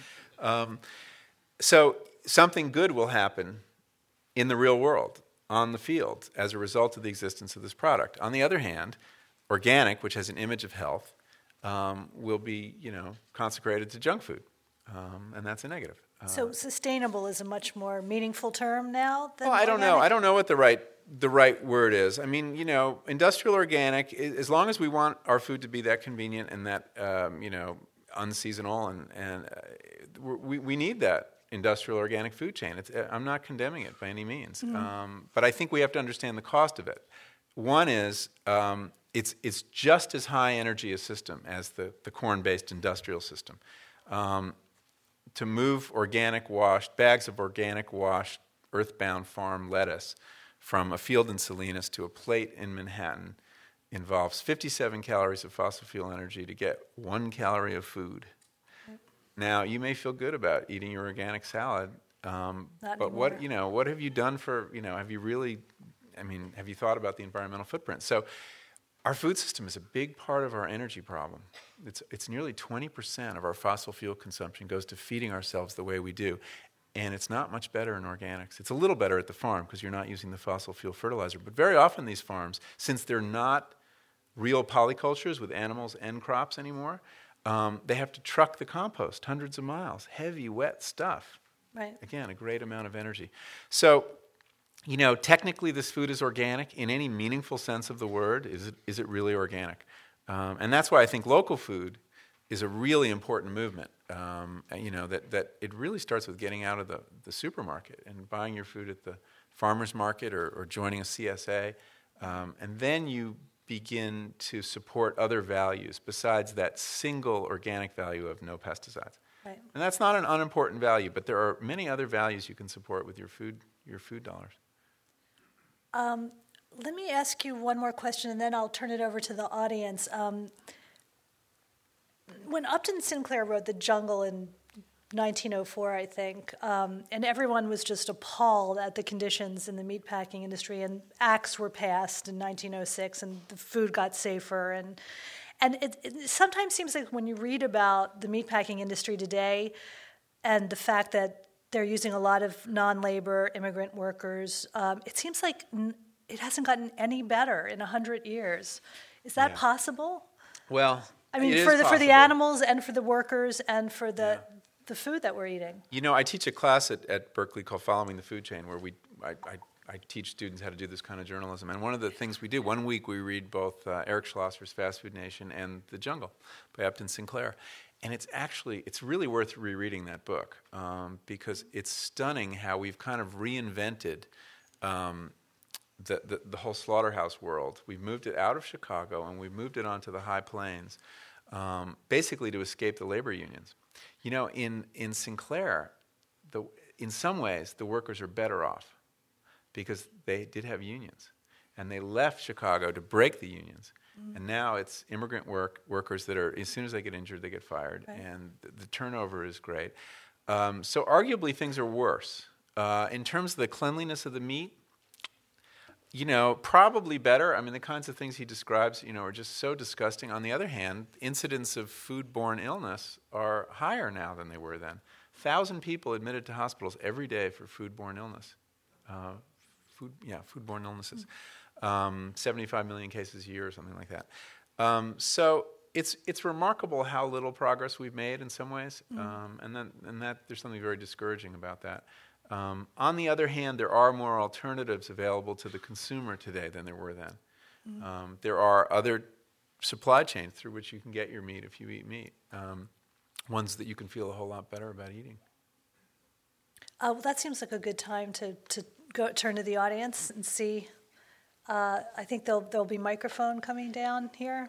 Speaker 3: So something good will happen in the real world, on the field, as a result of the existence of this product. On the other hand, organic, which has an image of health, will be, consecrated to junk food, and that's a negative.
Speaker 2: So sustainable is a much more meaningful term now than
Speaker 3: I don't know.
Speaker 2: organic?
Speaker 3: I don't know what the right word is. I mean, industrial organic, as long as we want our food to be that convenient and that, unseasonal, and we need that industrial organic food chain. I'm not condemning it by any means, but I think we have to understand the cost of it. One is it's just as high energy a system as the corn-based industrial system. To move bags of organic washed, earthbound farm lettuce from a field in Salinas to a plate in Manhattan involves 57 calories of fossil fuel energy to get 1 calorie of food. Now, you may feel good about eating your organic salad, but what have you done for, have you thought about the environmental footprint? So our food system is a big part of our energy problem. It's nearly 20% of our fossil fuel consumption goes to feeding ourselves the way we do, and it's not much better in organics. It's a little better at the farm because you're not using the fossil fuel fertilizer, but very often these farms, since they're not real polycultures with animals and crops anymore, they have to truck the compost hundreds of miles, heavy, wet stuff.
Speaker 2: Right.
Speaker 3: Again, a great amount of energy. So, technically this food is organic in any meaningful sense of the word. Is it really organic? And that's why I think local food is a really important movement. That it really starts with getting out of the supermarket and buying your food at the farmer's market or joining a CSA. And then you begin to support other values besides that single organic value of no pesticides.
Speaker 2: Right.
Speaker 3: And that's not an unimportant value, but there are many other values you can support with your food dollars.
Speaker 2: Let me ask you one more question, and then I'll turn it over to the audience. When Upton Sinclair wrote The Jungle in 1904, I think, and everyone was just appalled at the conditions in the meatpacking industry, and acts were passed in 1906, and the food got safer. And it sometimes seems like when you read about the meatpacking industry today and the fact that they're using a lot of non-labor immigrant workers, it seems like it hasn't gotten any better in 100 years. Is that possible?
Speaker 3: Well,
Speaker 2: I mean,
Speaker 3: it is
Speaker 2: for the
Speaker 3: possible.
Speaker 2: animals and for the workers and for the food that we're eating.
Speaker 3: I teach a class at Berkeley called Following the Food Chain, where I teach students how to do this kind of journalism. And one of the things we do, one week we read both Eric Schlosser's Fast Food Nation and The Jungle by Upton Sinclair. And it's really worth rereading that book because it's stunning how we've kind of reinvented the whole slaughterhouse world. We've moved it out of Chicago and we've moved it onto the high plains, basically to escape the labor unions. In Sinclair, in some ways, the workers are better off because they did have unions. And they left Chicago to break the unions. And now it's immigrant workers that are, as soon as they get injured, they get fired. Right. And the turnover is great. So arguably things are worse. In terms of the cleanliness of the meat, probably better. I mean, the kinds of things he describes, are just so disgusting. On the other hand, incidents of foodborne illness are higher now than they were then. 1,000 people admitted to hospitals every day for foodborne illness. Foodborne illnesses. 75 million cases a year or something like that. So it's remarkable how little progress we've made in some ways, and that there's something very discouraging about that. On the other hand, there are more alternatives available to the consumer today than there were then. There are other supply chains through which you can get your meat if you eat meat, ones that you can feel a whole lot better about eating.
Speaker 2: Well, that seems like a good time to turn to the audience and see. I think there'll be microphone coming down here.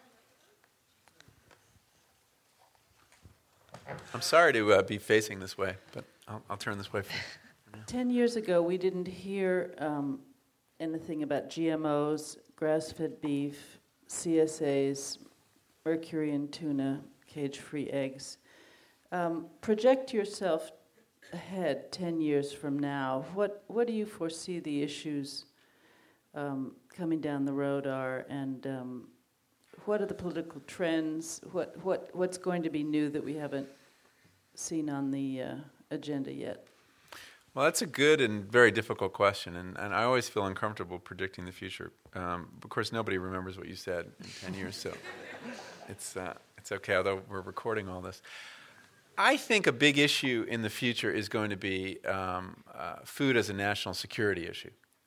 Speaker 3: I'm sorry to be facing this way, but I'll turn this way for you.
Speaker 4: 10 years ago, we didn't hear anything about GMOs, grass-fed beef, CSAs, mercury in tuna, cage-free eggs. Project yourself ahead 10 years from now. What do you foresee the issues coming down the road are, and what are the political trends? What's going to be new that we haven't seen on the agenda yet?
Speaker 3: Well, that's a good and very difficult question, and I always feel uncomfortable predicting the future. Of course, nobody remembers what you said in 10 years, so it's okay, although we're recording all this. I think a big issue in the future is going to be food as a national security issue.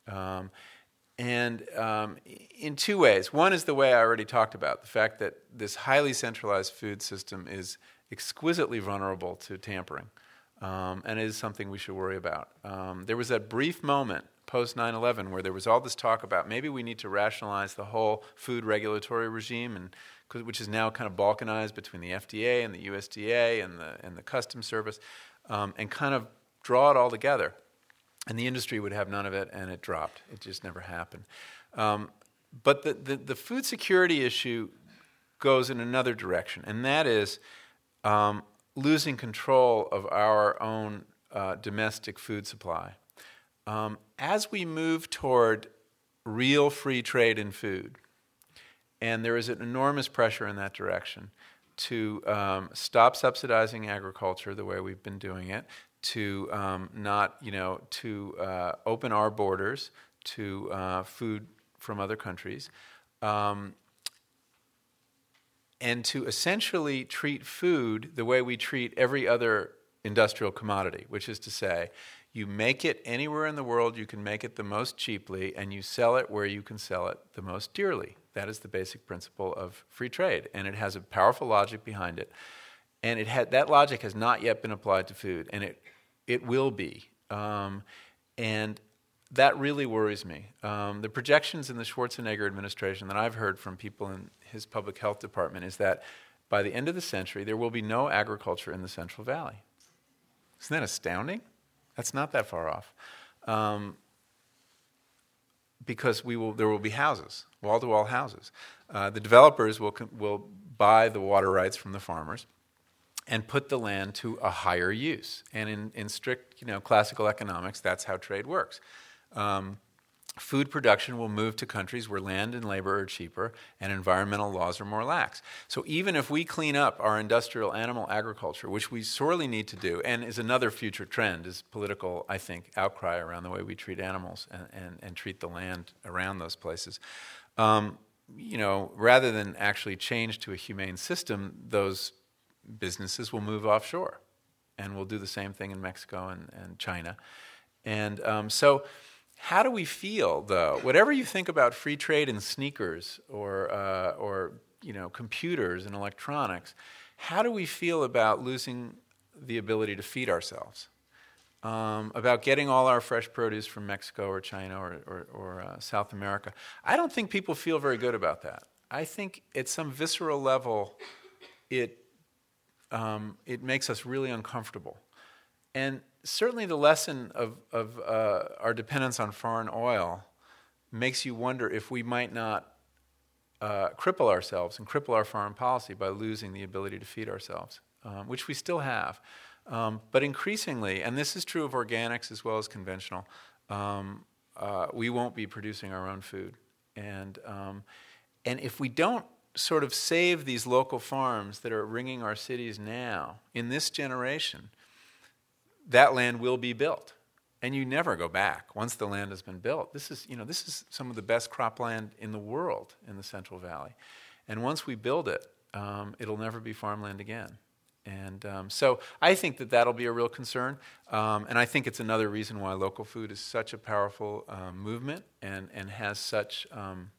Speaker 3: In two ways. One is the way I already talked about, the fact that this highly centralized food system is exquisitely vulnerable to tampering, and it is something we should worry about. There was that brief moment post 9/11 where there was all this talk about maybe we need to rationalize the whole food regulatory regime, which is now kind of balkanized between the FDA and the USDA and the Customs Service, and kind of draw it all together. And the industry would have none of it, and it dropped. It just never happened. But the food security issue goes in another direction, and that is losing control of our own domestic food supply. As we move toward real free trade in food, and there is an enormous pressure in that direction to stop subsidizing agriculture the way we've been doing it, to open our borders to food from other countries, and to essentially treat food the way we treat every other industrial commodity, which is to say, you make it anywhere in the world you can make it the most cheaply, and you sell it where you can sell it the most dearly. That is the basic principle of free trade, and it has a powerful logic behind it. And that logic has not yet been applied to food, and it will be. And that really worries me. The projections in the Schwarzenegger administration that I've heard from people in his public health department is that by the end of the century, there will be no agriculture in the Central Valley. Isn't that astounding? That's not that far off. Because there will be houses, wall-to-wall houses. The developers will buy the water rights from the farmers and put the land to a higher use. And in strict, classical economics, that's how trade works. Food production will move to countries where land and labor are cheaper and environmental laws are more lax. So even if we clean up our industrial animal agriculture, which we sorely need to do, and is another future trend, is political, I think, outcry around the way we treat animals and treat the land around those places. Rather than actually change to a humane system, those businesses will move offshore, and we'll do the same thing in Mexico and China. And so how do we feel, though? Whatever you think about free trade in sneakers or computers and electronics, how do we feel about losing the ability to feed ourselves? About getting all our fresh produce from Mexico or China or South America? I don't think people feel very good about that. I think at some visceral level, it makes us really uncomfortable. And certainly the lesson of our dependence on foreign oil makes you wonder if we might not cripple ourselves and cripple our foreign policy by losing the ability to feed ourselves, which we still have. But increasingly, and this is true of organics as well as conventional, we won't be producing our own food. And if we don't sort of save these local farms that are ringing our cities now, in this generation, that land will be built, and you never go back once the land has been built. This is some of the best cropland in the world in the Central Valley, and once we build it, it'll never be farmland again. And so I think that'll be a real concern, and I think it's another reason why local food is such a powerful movement and has such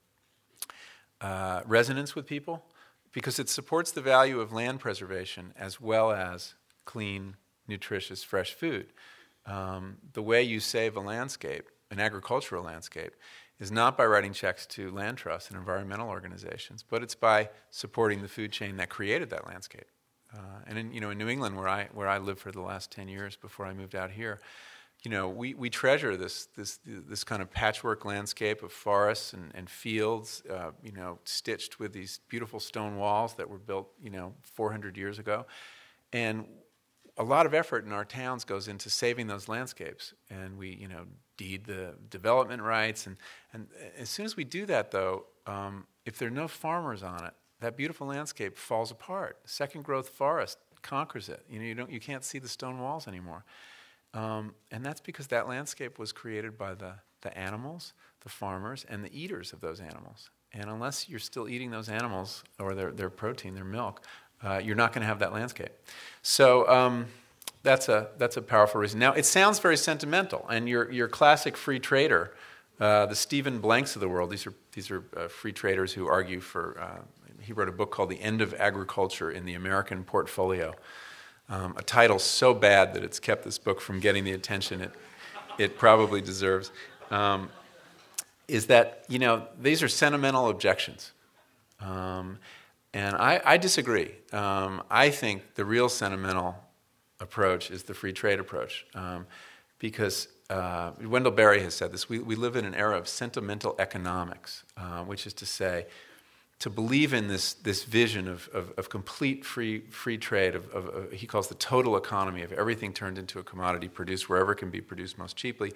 Speaker 3: resonance with people, because it supports the value of land preservation as well as clean, nutritious, fresh food. the way you save a landscape, an agricultural landscape, is not by writing checks to land trusts and environmental organizations, but it's by supporting the food chain that created that landscape. And in New England, where I lived for the last 10 years before I moved out here, we treasure this kind of patchwork landscape of forests and fields, stitched with these beautiful stone walls that were built, 400 years ago. And a lot of effort in our towns goes into saving those landscapes. And we, deed the development rights. And as soon as we do that, though, if there are no farmers on it, that beautiful landscape falls apart. Second growth forest conquers it. You can't see the stone walls anymore. And that's because that landscape was created by the animals, the farmers, and the eaters of those animals. And unless you're still eating those animals, or their protein, their milk, you're not going to have that landscape. So that's a powerful reason. Now, it sounds very sentimental, and your classic free trader, the Stephen Blanks of the world, these are free traders who argue for, he wrote a book called The End of Agriculture in the American Portfolio, a title so bad that it's kept this book from getting the attention it probably deserves, is that, these are sentimental objections. And I disagree. I think the real sentimental approach is the free trade approach, because Wendell Berry has said this. We live in an era of sentimental economics, which is to say, to believe in this vision of complete free trade, of he calls the total economy, of everything turned into a commodity produced wherever it can be produced most cheaply,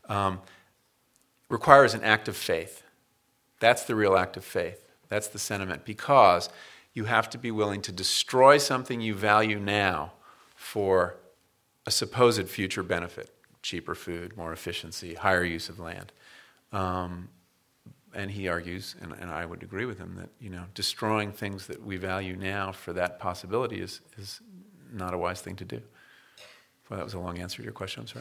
Speaker 3: requires an act of faith. That's the real act of faith. That's the sentiment, because you have to be willing to destroy something you value now for a supposed future benefit, cheaper food, more efficiency, higher use of land. And he argues, and I would agree with him, that destroying things that we value now for that possibility is not a wise thing to do. Well, that was a long answer to your question. I'm sorry.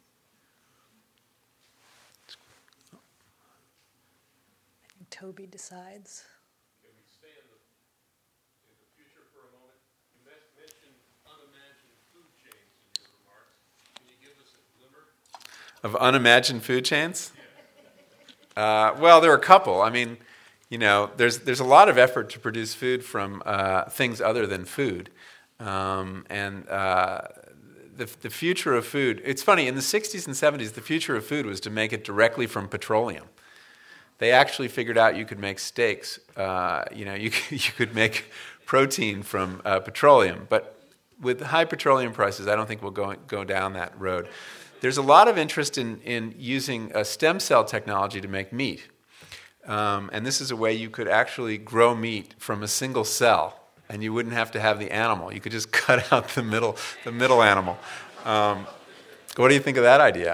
Speaker 2: I think Toby decides.
Speaker 5: Can we stay in the future for a moment? You mentioned unimagined food chains in your remarks. Can you give us a glimmer
Speaker 3: of unimagined food chains? Well, there are a couple. I mean, there's a lot of effort to produce food from things other than food. And the future of food, it's funny, in the 60s and 70s, the future of food was to make it directly from petroleum. They actually figured out you could make steaks, you could make protein from petroleum. But with high petroleum prices, I don't think we'll go down that road. There's a lot of interest in using a stem cell technology to make meat. And this is a way you could actually grow meat from a single cell, and you wouldn't have to have the animal. You could just cut out the middle animal. What do you think of that idea?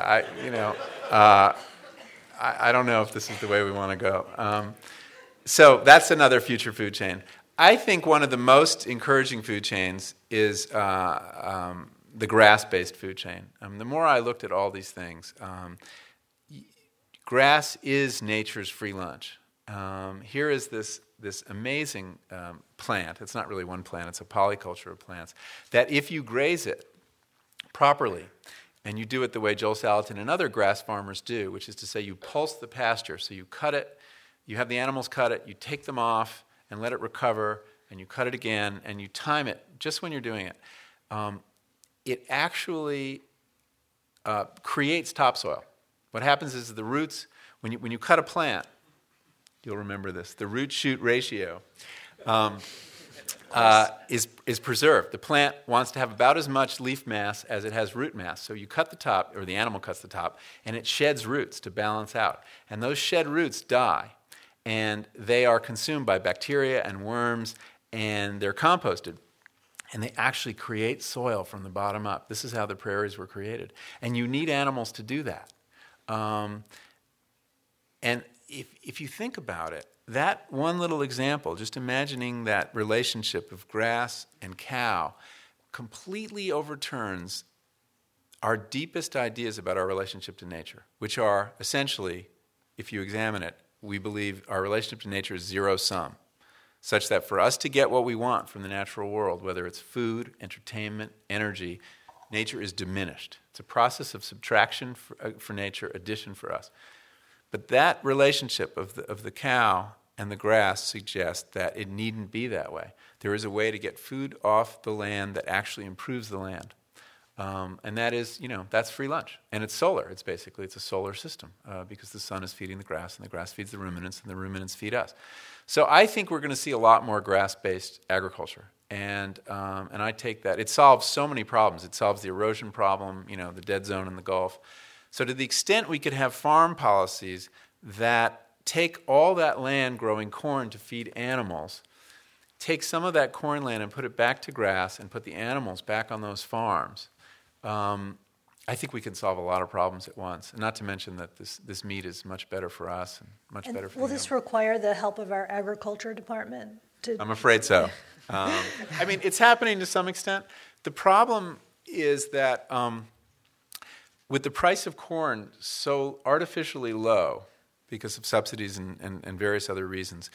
Speaker 3: I don't know if this is the way we want to go. So that's another future food chain. I think one of the most encouraging food chains is the grass-based food chain. The more I looked at all these things, grass is nature's free lunch. Here is this amazing plant. It's not really one plant, it's a polyculture of plants, that if you graze it properly, and you do it the way Joel Salatin and other grass farmers do, which is to say you pulse the pasture, so you cut it, you have the animals cut it, you take them off and let it recover, and you cut it again, and you time it just when you're doing it. It actually creates topsoil. What happens is the roots, when you cut a plant, you'll remember this, the root-shoot ratio is preserved. The plant wants to have about as much leaf mass as it has root mass. So you cut the top, or the animal cuts the top, and it sheds roots to balance out. And those shed roots die, and they are consumed by bacteria and worms, and they're composted. And they actually create soil from the bottom up. This is how the prairies were created. And you need animals to do that. And if you think about it, that one little example, just imagining that relationship of grass and cow, completely overturns our deepest ideas about our relationship to nature, which are essentially, if you examine it, we believe our relationship to nature is zero-sum, such that for us to get what we want from the natural world, whether it's food, entertainment, energy, nature is diminished. It's a process of subtraction for nature, addition for us. But that relationship of the cow and the grass suggests that it needn't be that way. There is a way to get food off the land that actually improves the land. And that is, that's free lunch. And it's solar. It's a solar system because the sun is feeding the grass and the grass feeds the ruminants and the ruminants feed us. So I think we're going to see a lot more grass-based agriculture. And I take that. It solves so many problems. It solves the erosion problem, the dead zone in the Gulf. So to the extent we could have farm policies that take all that land growing corn to feed animals, take some of that corn land and put it back to grass and put the animals back on those farms, I think we can solve a lot of problems at once. And not to mention that this meat is much better for us and much better for
Speaker 2: Will this require the help of our agriculture department?
Speaker 3: I'm afraid so. It's happening to some extent. The problem is that with the price of corn so artificially low because of subsidies and various other reasons,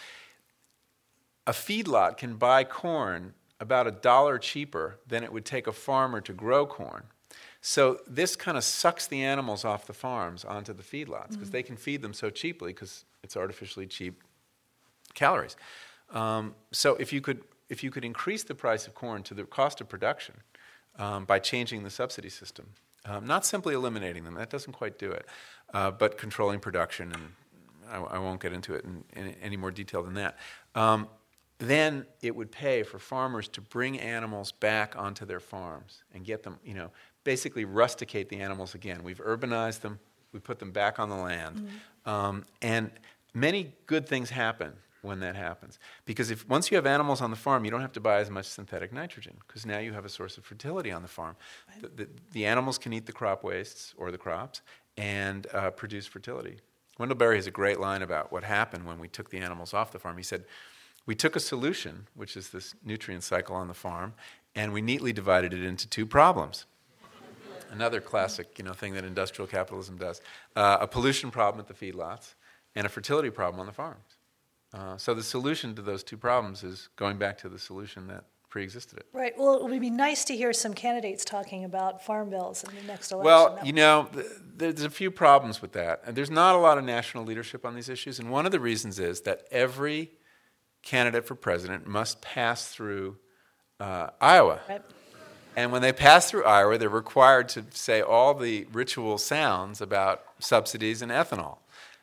Speaker 3: a feedlot can buy corn about $1 cheaper than it would take a farmer to grow corn. So this kind of sucks the animals off the farms onto the feedlots because they can feed them so cheaply because it's artificially cheap calories. So if you could increase the price of corn to the cost of production by changing the subsidy system, not simply eliminating them, that doesn't quite do it, but controlling production, and I won't get into it in any more detail than that, then it would pay for farmers to bring animals back onto their farms and get them, basically rusticate the animals again. We've urbanized them, we put them back on the land, and many good things happen when that happens. Because once you have animals on the farm, you don't have to buy as much synthetic nitrogen because now you have a source of fertility on the farm. The animals can eat the crop wastes or the crops and produce fertility. Wendell Berry has a great line about what happened when we took the animals off the farm. He said, we took a solution, which is this nutrient cycle on the farm, and we neatly divided it into two problems. Another classic thing that industrial capitalism does. A pollution problem at the feedlots and a fertility problem on the farms. So the solution to those two problems is going back to the solution that pre-existed it.
Speaker 2: Right. Well, it would be nice to hear some candidates talking about farm bills in the next election.
Speaker 3: Well, there's a few problems with that. And there's not a lot of national leadership on these issues. And one of the reasons is that every candidate for president must pass through Iowa. Right. And when they pass through Iowa, they're required to say all the ritual sounds about subsidies and ethanol.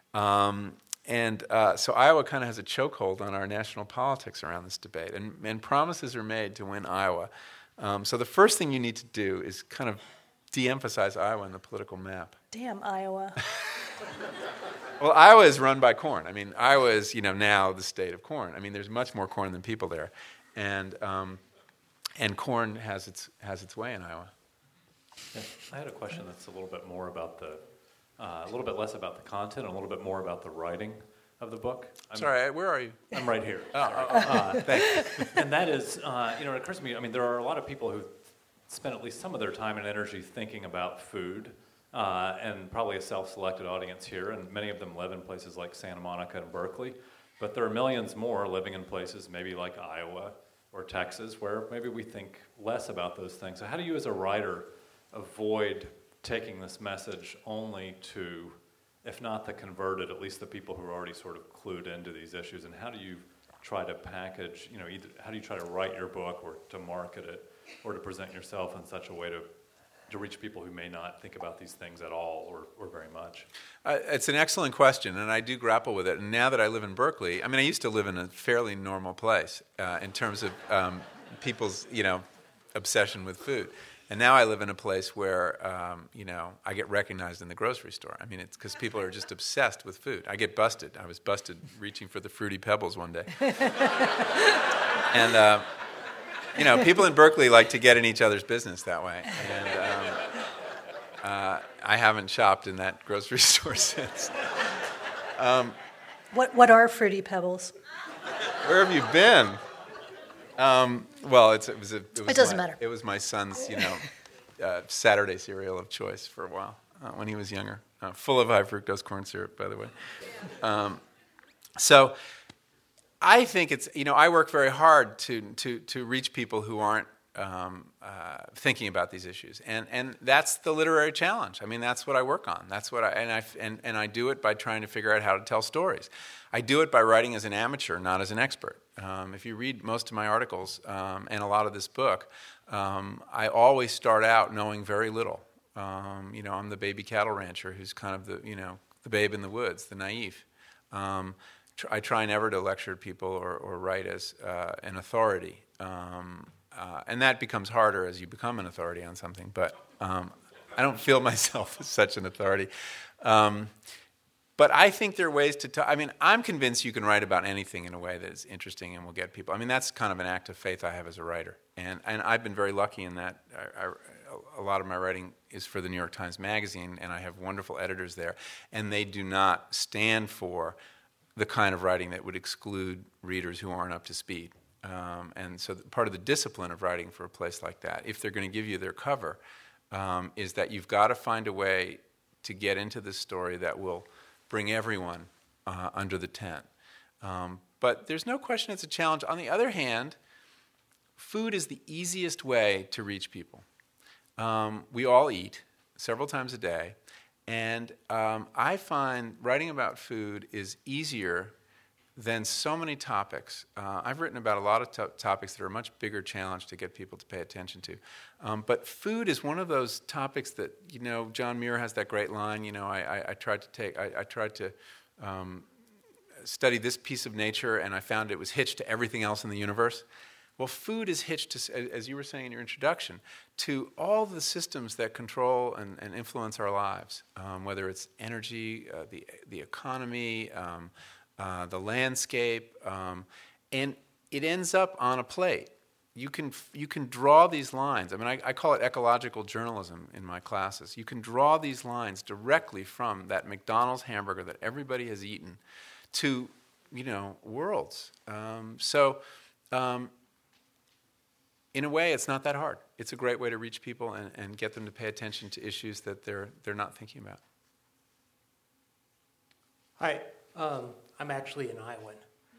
Speaker 3: So Iowa kind of has a chokehold on our national politics around this debate, and promises are made to win Iowa. So the first thing you need to do is kind of de-emphasize Iowa in the political map.
Speaker 2: Damn Iowa.
Speaker 3: Well, Iowa is run by corn. Iowa is now the state of corn. There's much more corn than people there, and corn has its way in Iowa.
Speaker 6: Yeah, I had a question that's a little bit more about a little bit less about the content, and a little bit more about the writing of the book.
Speaker 3: Sorry, where are you?
Speaker 6: I'm right here.
Speaker 3: Thanks.
Speaker 6: And that is, it occurs to me, there are a lot of people who spend at least some of their time and energy thinking about food, and probably a self-selected audience here, and many of them live in places like Santa Monica and Berkeley, but there are millions more living in places maybe like Iowa or Texas, where maybe we think less about those things. So how do you as a writer avoid taking this message only to, if not the converted, at least the people who are already sort of clued into these issues? And how do you try to package, either how do you try to write your book or to market it or to present yourself in such a way to reach people who may not think about these things at all or very much?
Speaker 3: It's an excellent question, and I do grapple with it. And now that I live in Berkeley, I used to live in a fairly normal place in terms of people's, obsession with food. And now I live in a place where, I get recognized in the grocery store. It's because people are just obsessed with food. I get busted. I was busted reaching for the Fruity Pebbles one day. And, people in Berkeley like to get in each other's business that way. And I haven't shopped in that grocery store since.
Speaker 2: What are Fruity Pebbles?
Speaker 3: Where have you been? Well, it
Speaker 2: doesn't matter.
Speaker 3: It was my son's, Saturday cereal of choice for a while when he was younger. Full of high fructose corn syrup, by the way. So I think it's, I work very hard to reach people who aren't thinking about these issues, and that's the literary challenge. I mean, that's what I work on. That's what I do it by trying to figure out how to tell stories. I do it by writing as an amateur, not as an expert. If you read most of my articles and a lot of this book, I always start out knowing very little. I'm the baby cattle rancher who's kind of the babe in the woods, the naive. I try never to lecture people or write as an authority. And that becomes harder as you become an authority on something, but I don't feel myself as such an authority. But I think there are ways to talk. I mean, I'm convinced you can write about anything in a way that is interesting and will get people. I mean, that's kind of an act of faith I have as a writer. And I've been very lucky in that a lot of my writing is for the New York Times Magazine, and I have wonderful editors there. And they do not stand for the kind of writing that would exclude readers who aren't up to speed. And so part of the discipline of writing for a place like that, if they're going to give you their cover, is that you've got to find a way to get into this story that will bring everyone under the tent. But there's no question it's a challenge. On the other hand, food is the easiest way to reach people. We all eat several times a day, and I find writing about food is easier than so many topics. I've written about a lot of topics that are a much bigger challenge to get people to pay attention to. But food is one of those topics that, John Muir has that great line, I tried to study this piece of nature and I found it was hitched to everything else in the universe. Well, food is hitched, to, as you were saying in your introduction, to all the systems that control and influence our lives, whether it's energy, the economy, the landscape, and it ends up on a plate. You can draw these lines. I mean, I call it ecological journalism in my classes. You can draw these lines directly from that McDonald's hamburger that everybody has eaten to, worlds. In a way, it's not that hard. It's a great way to reach people and get them to pay attention to issues that they're not thinking about.
Speaker 7: Hi. I'm actually an Iowan.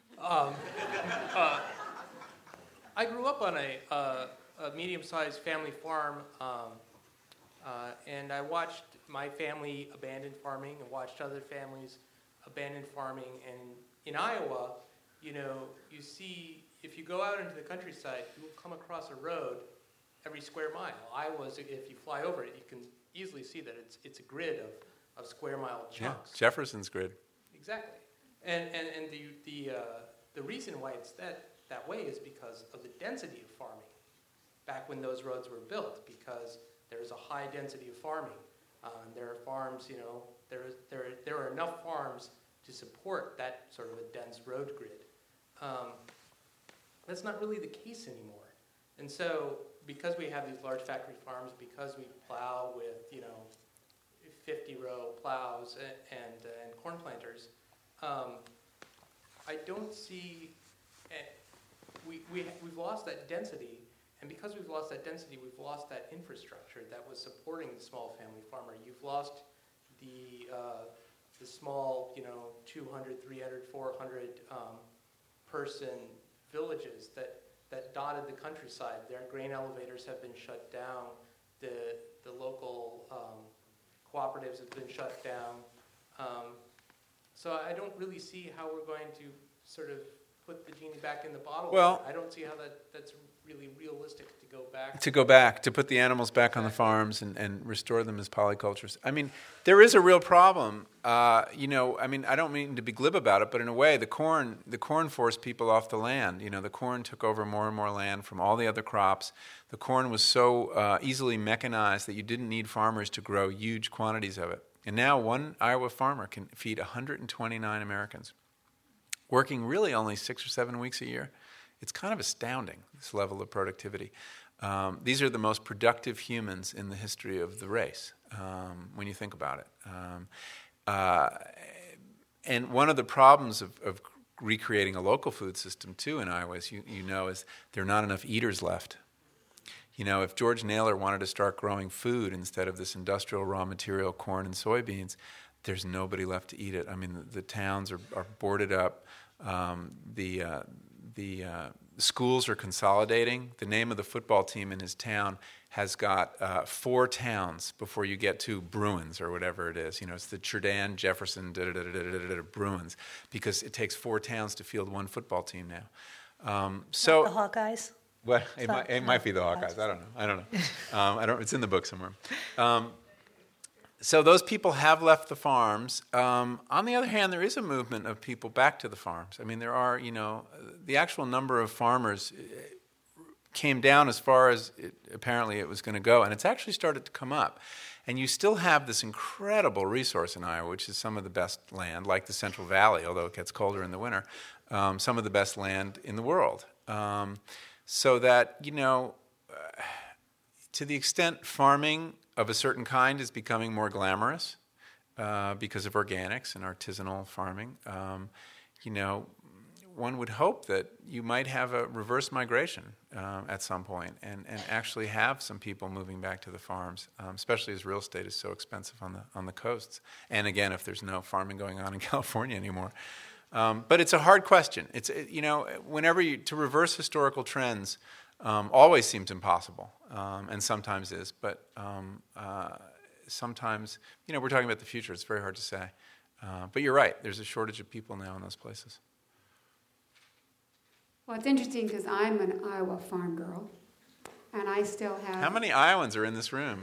Speaker 7: I grew up on a medium-sized family farm, and I watched my family abandon farming and watched other families abandon farming. And in Iowa, you see, if you go out into the countryside, you will come across a road every square mile. Iowa's, if you fly over it, you can easily see that it's a grid of square mile chunks.
Speaker 3: Yeah, Jefferson's grid.
Speaker 7: Exactly. And the reason why it's that way is because of the density of farming back when those roads were built, because there's a high density of farming. There are farms, there are enough farms to support that sort of a dense road grid. That's not really the case anymore. And so because we have these large factory farms, because we plow with 50-row plows and corn planters, I don't see, we've lost that density, and because we've lost that density, we've lost that infrastructure that was supporting the small family farmer. You've lost the small, 200, 300, 400 person villages that dotted the countryside. Their grain elevators have been shut down. The local cooperatives have been shut down. So I don't really see how we're going to sort of put the genie back in the bottle.
Speaker 3: Well,
Speaker 7: I don't see how that's really realistic to go back.
Speaker 3: To put the animals back on the farms and restore them as polycultures. I mean, there is a real problem. I don't mean to be glib about it, but in a way, the corn forced people off the land. The corn took over more and more land from all the other crops. The corn was so easily mechanized that you didn't need farmers to grow huge quantities of it. And now one Iowa farmer can feed 129 Americans, working really only 6 or 7 weeks a year. It's kind of astounding, this level of productivity. These are the most productive humans in the history of the race, when you think about it. And one of the problems of recreating a local food system, too, in Iowa, is is there are not enough eaters left. If George Naylor wanted to start growing food instead of this industrial raw material, corn and soybeans, there's nobody left to eat it. I mean, the towns are boarded up. The schools are consolidating. The name of the football team in his town has got 4 towns before you get to Bruins or whatever it is. It's the Cherdan, Jefferson, Bruins, because it takes 4 towns to field one football team now. So
Speaker 2: the Hawkeyes?
Speaker 3: Well, it might be the Hawkeyes. I don't know. It's in the book somewhere. So those people have left the farms. On the other hand, there is a movement of people back to the farms. I mean, there are, the actual number of farmers came down as far as apparently it was going to go, and it's actually started to come up. And you still have this incredible resource in Iowa, which is some of the best land, like the Central Valley, although it gets colder in the winter, some of the best land in the world. So that, to the extent farming of a certain kind is becoming more glamorous because of organics and artisanal farming, one would hope that you might have a reverse migration at some point and actually have some people moving back to the farms, especially as real estate is so expensive on the coasts. And again, if there's no farming going on in California anymore. But it's a hard question. To reverse historical trends always seems impossible, and sometimes is. But sometimes, we're talking about the future. It's very hard to say. But you're right. There's a shortage of people now in those places.
Speaker 8: Well, it's interesting because I'm an Iowa farm girl, and I still have...
Speaker 3: How many Iowans are in this room?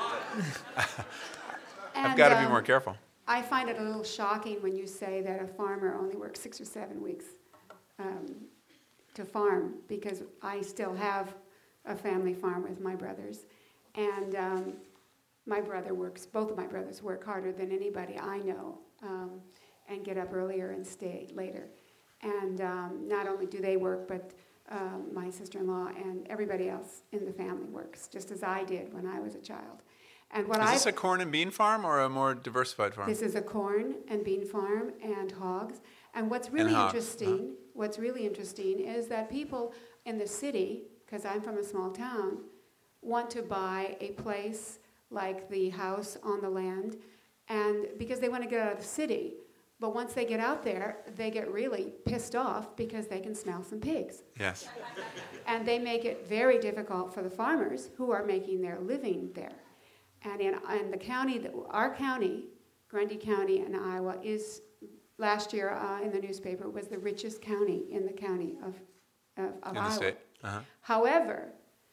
Speaker 3: I've got to be more careful.
Speaker 8: I find it a little shocking when you say that a farmer only works 6 or 7 weeks to farm, because I still have a family farm with my brothers, and both of my brothers work harder than anybody I know, and get up earlier and stay later. And not only do they work, but my sister-in-law and everybody else in the family works, just as I did when I was a child. And
Speaker 3: is this a corn and bean farm or a more diversified farm?
Speaker 8: This is a corn and bean farm and hogs. And what's really interesting is that people in the city, because I'm from a small town, want to buy a place like the house on the land, and because they want to get out of the city. But once they get out there, they get really pissed off because they can smell some pigs.
Speaker 3: Yes.
Speaker 8: And they make it very difficult for the farmers who are making their living there. And in the county, our county, Grundy County in Iowa, is last year in the newspaper was the richest county in the county of Iowa.
Speaker 3: State. Uh-huh.
Speaker 8: However,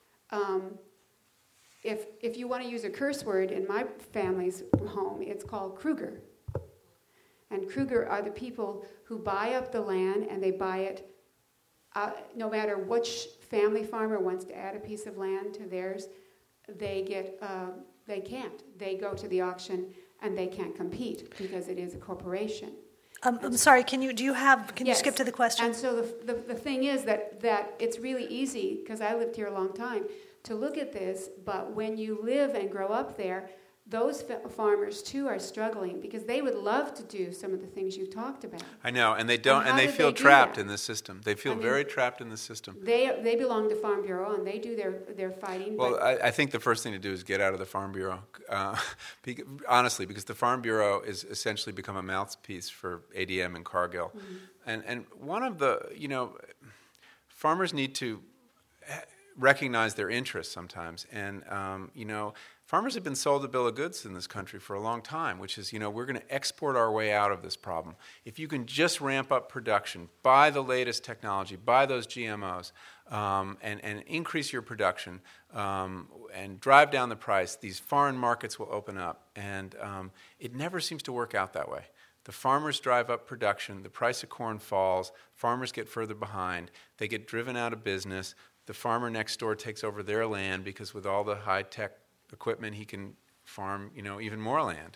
Speaker 8: if you want to use a curse word in my family's home, it's called Kruger. And Kruger are the people who buy up the land, and they buy it no matter which family farmer wants to add a piece of land to theirs, they can't. They go to the auction and they can't compete because it is a corporation.
Speaker 2: I'm sorry, can you skip to the question?
Speaker 8: And so the thing is that it's really easy, because I lived here a long time, to look at this, but when you live and grow up there, those farmers too are struggling because they would love to do some of the things you talked about.
Speaker 3: I know, and they don't, and they feel trapped in the system. They feel very trapped in the system.
Speaker 8: They belong to Farm Bureau, and they do their fighting.
Speaker 3: Well, I think the first thing to do is get out of the Farm Bureau, honestly, because the Farm Bureau is essentially become a mouthpiece for ADM and Cargill, and one of the farmers need to recognize their interests sometimes, and farmers have been sold a bill of goods in this country for a long time, which is, we're going to export our way out of this problem. If you can just ramp up production, buy the latest technology, buy those GMOs, and increase your production, and drive down the price, these foreign markets will open up. And it never seems to work out that way. The farmers drive up production, the price of corn falls, farmers get further behind, they get driven out of business, the farmer next door takes over their land because with all the high-tech equipment, he can farm, even more land.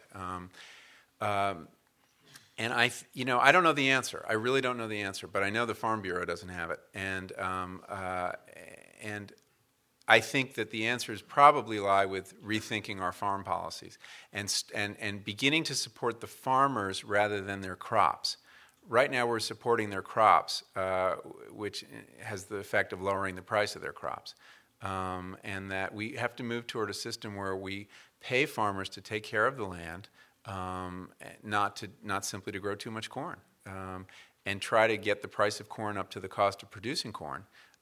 Speaker 3: And I don't know the answer. I really don't know the answer, but I know the Farm Bureau doesn't have it. And I think that the answers probably lie with rethinking our farm policies and beginning to support the farmers rather than their crops. Right now we're supporting their crops, which has the effect of lowering the price of their crops. And that we have to move toward a system where we pay farmers to take care of the land, not simply to grow too much corn, and try to get the price of corn up to the cost of producing corn,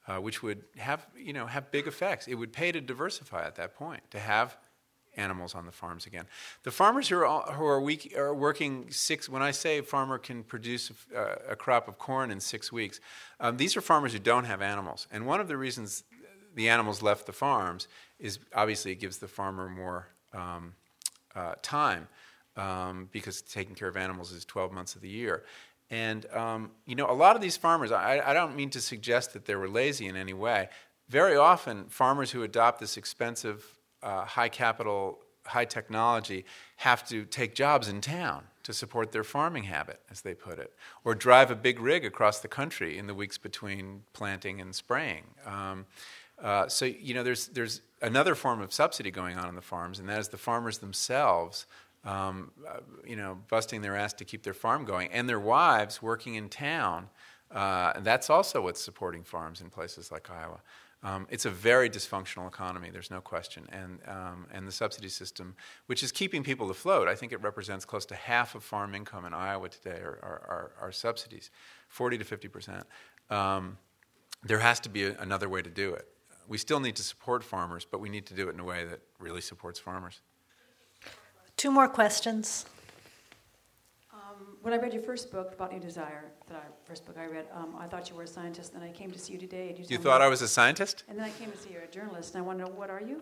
Speaker 3: which would have big effects. It would pay to diversify at that point, to have animals on the farms again. The farmers who are working when I say a farmer can produce a crop of corn in 6 weeks, these are farmers who don't have animals. And one of the reasons the animals left the farms is obviously it gives the farmer more time, because taking care of animals is 12 months of the year. And, a lot of these farmers, I don't mean to suggest that they were lazy in any way. Very often, farmers who adopt this expensive, high capital, high technology have to take jobs in town to support their farming habit, as they put it, or drive a big rig across the country in the weeks between planting and spraying. So there's another form of subsidy going on the farms, and that is the farmers themselves busting their ass to keep their farm going, and their wives working in town. And that's also what's supporting farms in places like Iowa. It's a very dysfunctional economy, there's no question. And the subsidy system, which is keeping people afloat, I think it represents close to half of farm income in Iowa today are subsidies, 40 to 50%. There has to be another way to do it. We still need to support farmers, but we need to do it in a way that really supports farmers.
Speaker 2: 2 more questions.
Speaker 9: When I read your first book, Botany of Desire, first book I read, I thought you were a scientist, and then I came to see you today. And
Speaker 3: you thought I was a scientist?
Speaker 9: And then I came to see you're a journalist, and I want to know, what are you?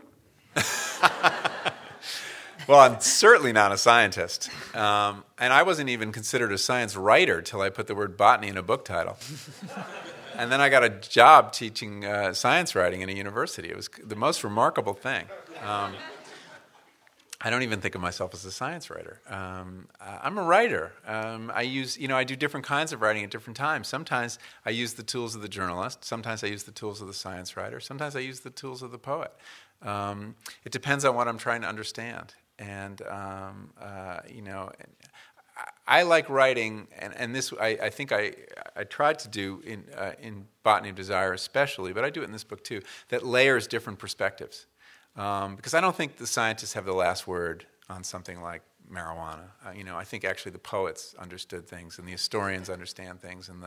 Speaker 3: Well, I'm certainly not a scientist. And I wasn't even considered a science writer till I put the word botany in a book title. And then I got a job teaching science writing in a university. It was the most remarkable thing. I don't even think of myself as a science writer. I'm a writer. I do different kinds of writing at different times. Sometimes I use the tools of the journalist. Sometimes I use the tools of the science writer. Sometimes I use the tools of the poet. It depends on what I'm trying to understand. And, I like writing, and this I think I tried to do in Botany of Desire especially, but I do it in this book too, that layers different perspectives. Because I don't think the scientists have the last word on something like marijuana. I think actually the poets understood things, and the historians understand things, and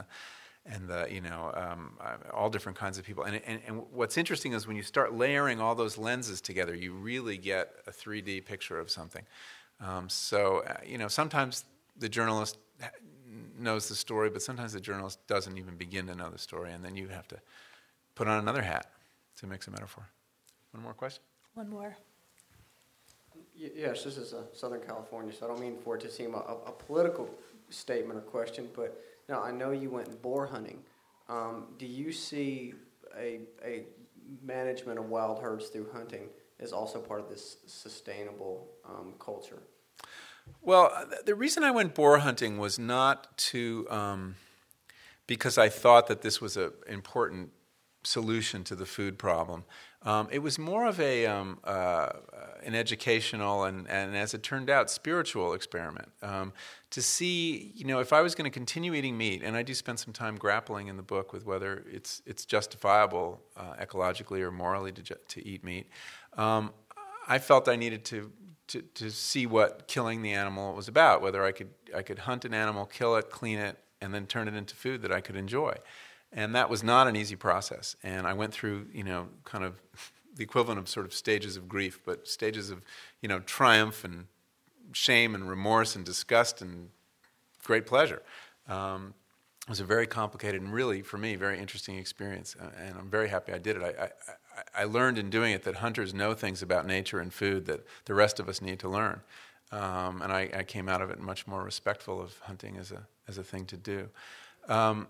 Speaker 3: all different kinds of people. And what's interesting is when you start layering all those lenses together, you really get a 3D picture of something. Sometimes the journalist knows the story, but sometimes the journalist doesn't even begin to know the story, and then you have to put on another hat to mix a metaphor. One more question?
Speaker 2: One more.
Speaker 10: Yes, this is Southern California, so I don't mean for it to seem a political statement or question, but now I know you went boar hunting. Do you see a management of wild herds through hunting as also part of this sustainable culture?
Speaker 3: Well, the reason I went boar hunting was not because I thought that this was an important solution to the food problem. It was more of an educational and, as it turned out, spiritual experiment to see, if I was going to continue eating meat, and I do spend some time grappling in the book with whether it's justifiable ecologically or morally to eat meat. I felt I needed to see what killing the animal was about, whether I could hunt an animal, kill it, clean it, and then turn it into food that I could enjoy. And that was not an easy process. And I went through, kind of the equivalent of sort of stages of grief, but stages of, triumph and shame and remorse and disgust and great pleasure. It was a very complicated and really, for me, very interesting experience. And I'm very happy I did it. I learned in doing it that hunters know things about nature and food that the rest of us need to learn. And I came out of it much more respectful of hunting as a thing to do. I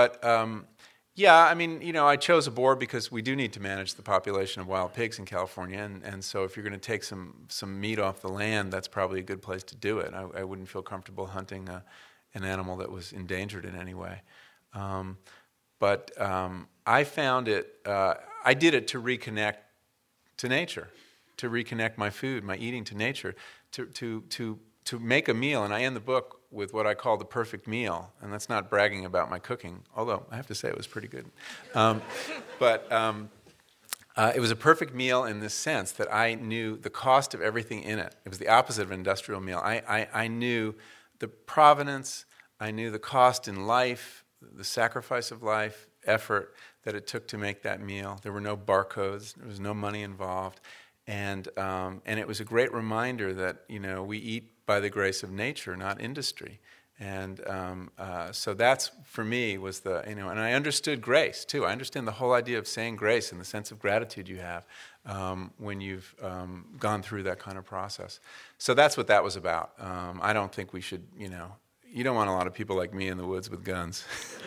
Speaker 3: chose a boar because we do need to manage the population of wild pigs in California, and so if you're going to take some meat off the land, that's probably a good place to do it. I wouldn't feel comfortable hunting an animal that was endangered in any way. I found it, I did it to reconnect to nature, to reconnect my food, my eating to nature, to make a meal, and I end the book with what I call the perfect meal, and that's not bragging about my cooking, although I have to say it was pretty good. It was a perfect meal in this sense that I knew the cost of everything in it. It was the opposite of an industrial meal. I knew the provenance, I knew the cost in life, the sacrifice of life, effort that it took to make that meal. There were no barcodes. There was no money involved. And it was a great reminder that, we eat by the grace of nature, not industry. And so that's, for me, was and I understood grace, too. I understand the whole idea of saying grace and the sense of gratitude you have when you've gone through that kind of process. So that's what that was about. I don't think we should, you don't want a lot of people like me in the woods with guns.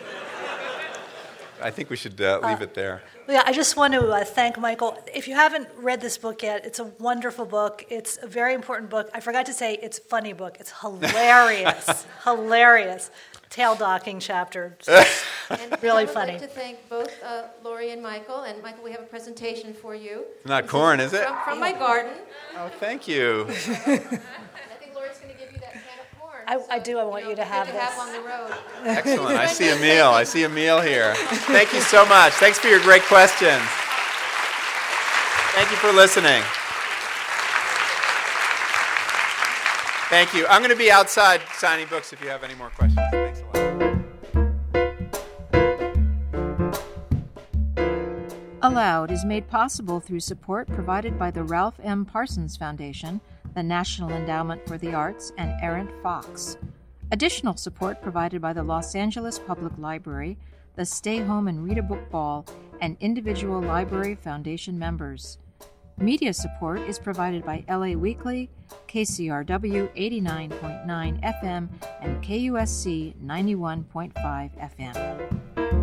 Speaker 3: I think we should leave it there.
Speaker 2: Yeah, I just want to thank Michael. If you haven't read this book yet, it's a wonderful book. It's a very important book. I forgot to say it's a funny book. It's hilarious, hilarious. Tail docking chapter.
Speaker 1: And
Speaker 2: really
Speaker 1: I would
Speaker 2: funny.
Speaker 1: like to thank both Lori and Michael. And Michael, we have a presentation for you.
Speaker 3: Not corn, is it?
Speaker 1: From my garden.
Speaker 3: Oh, thank you.
Speaker 1: I think Lori's going to give you that can of corn.
Speaker 2: I do. I want you to have
Speaker 1: good
Speaker 2: this.
Speaker 1: to have on the road.
Speaker 3: Excellent. I see a meal. I see a meal here. Thank you so much. Thanks for your great questions. Thank you for listening. Thank you. I'm going to be outside signing books if you have any more questions. Thanks a lot.
Speaker 1: Aloud is made possible through support provided by the Ralph M. Parsons Foundation, the National Endowment for the Arts, and Errant Fox. Additional support provided by the Los Angeles Public Library, the Stay Home and Read a Book Ball, and individual Library Foundation members. Media support is provided by LA Weekly, KCRW 89.9 FM, and KUSC 91.5 FM.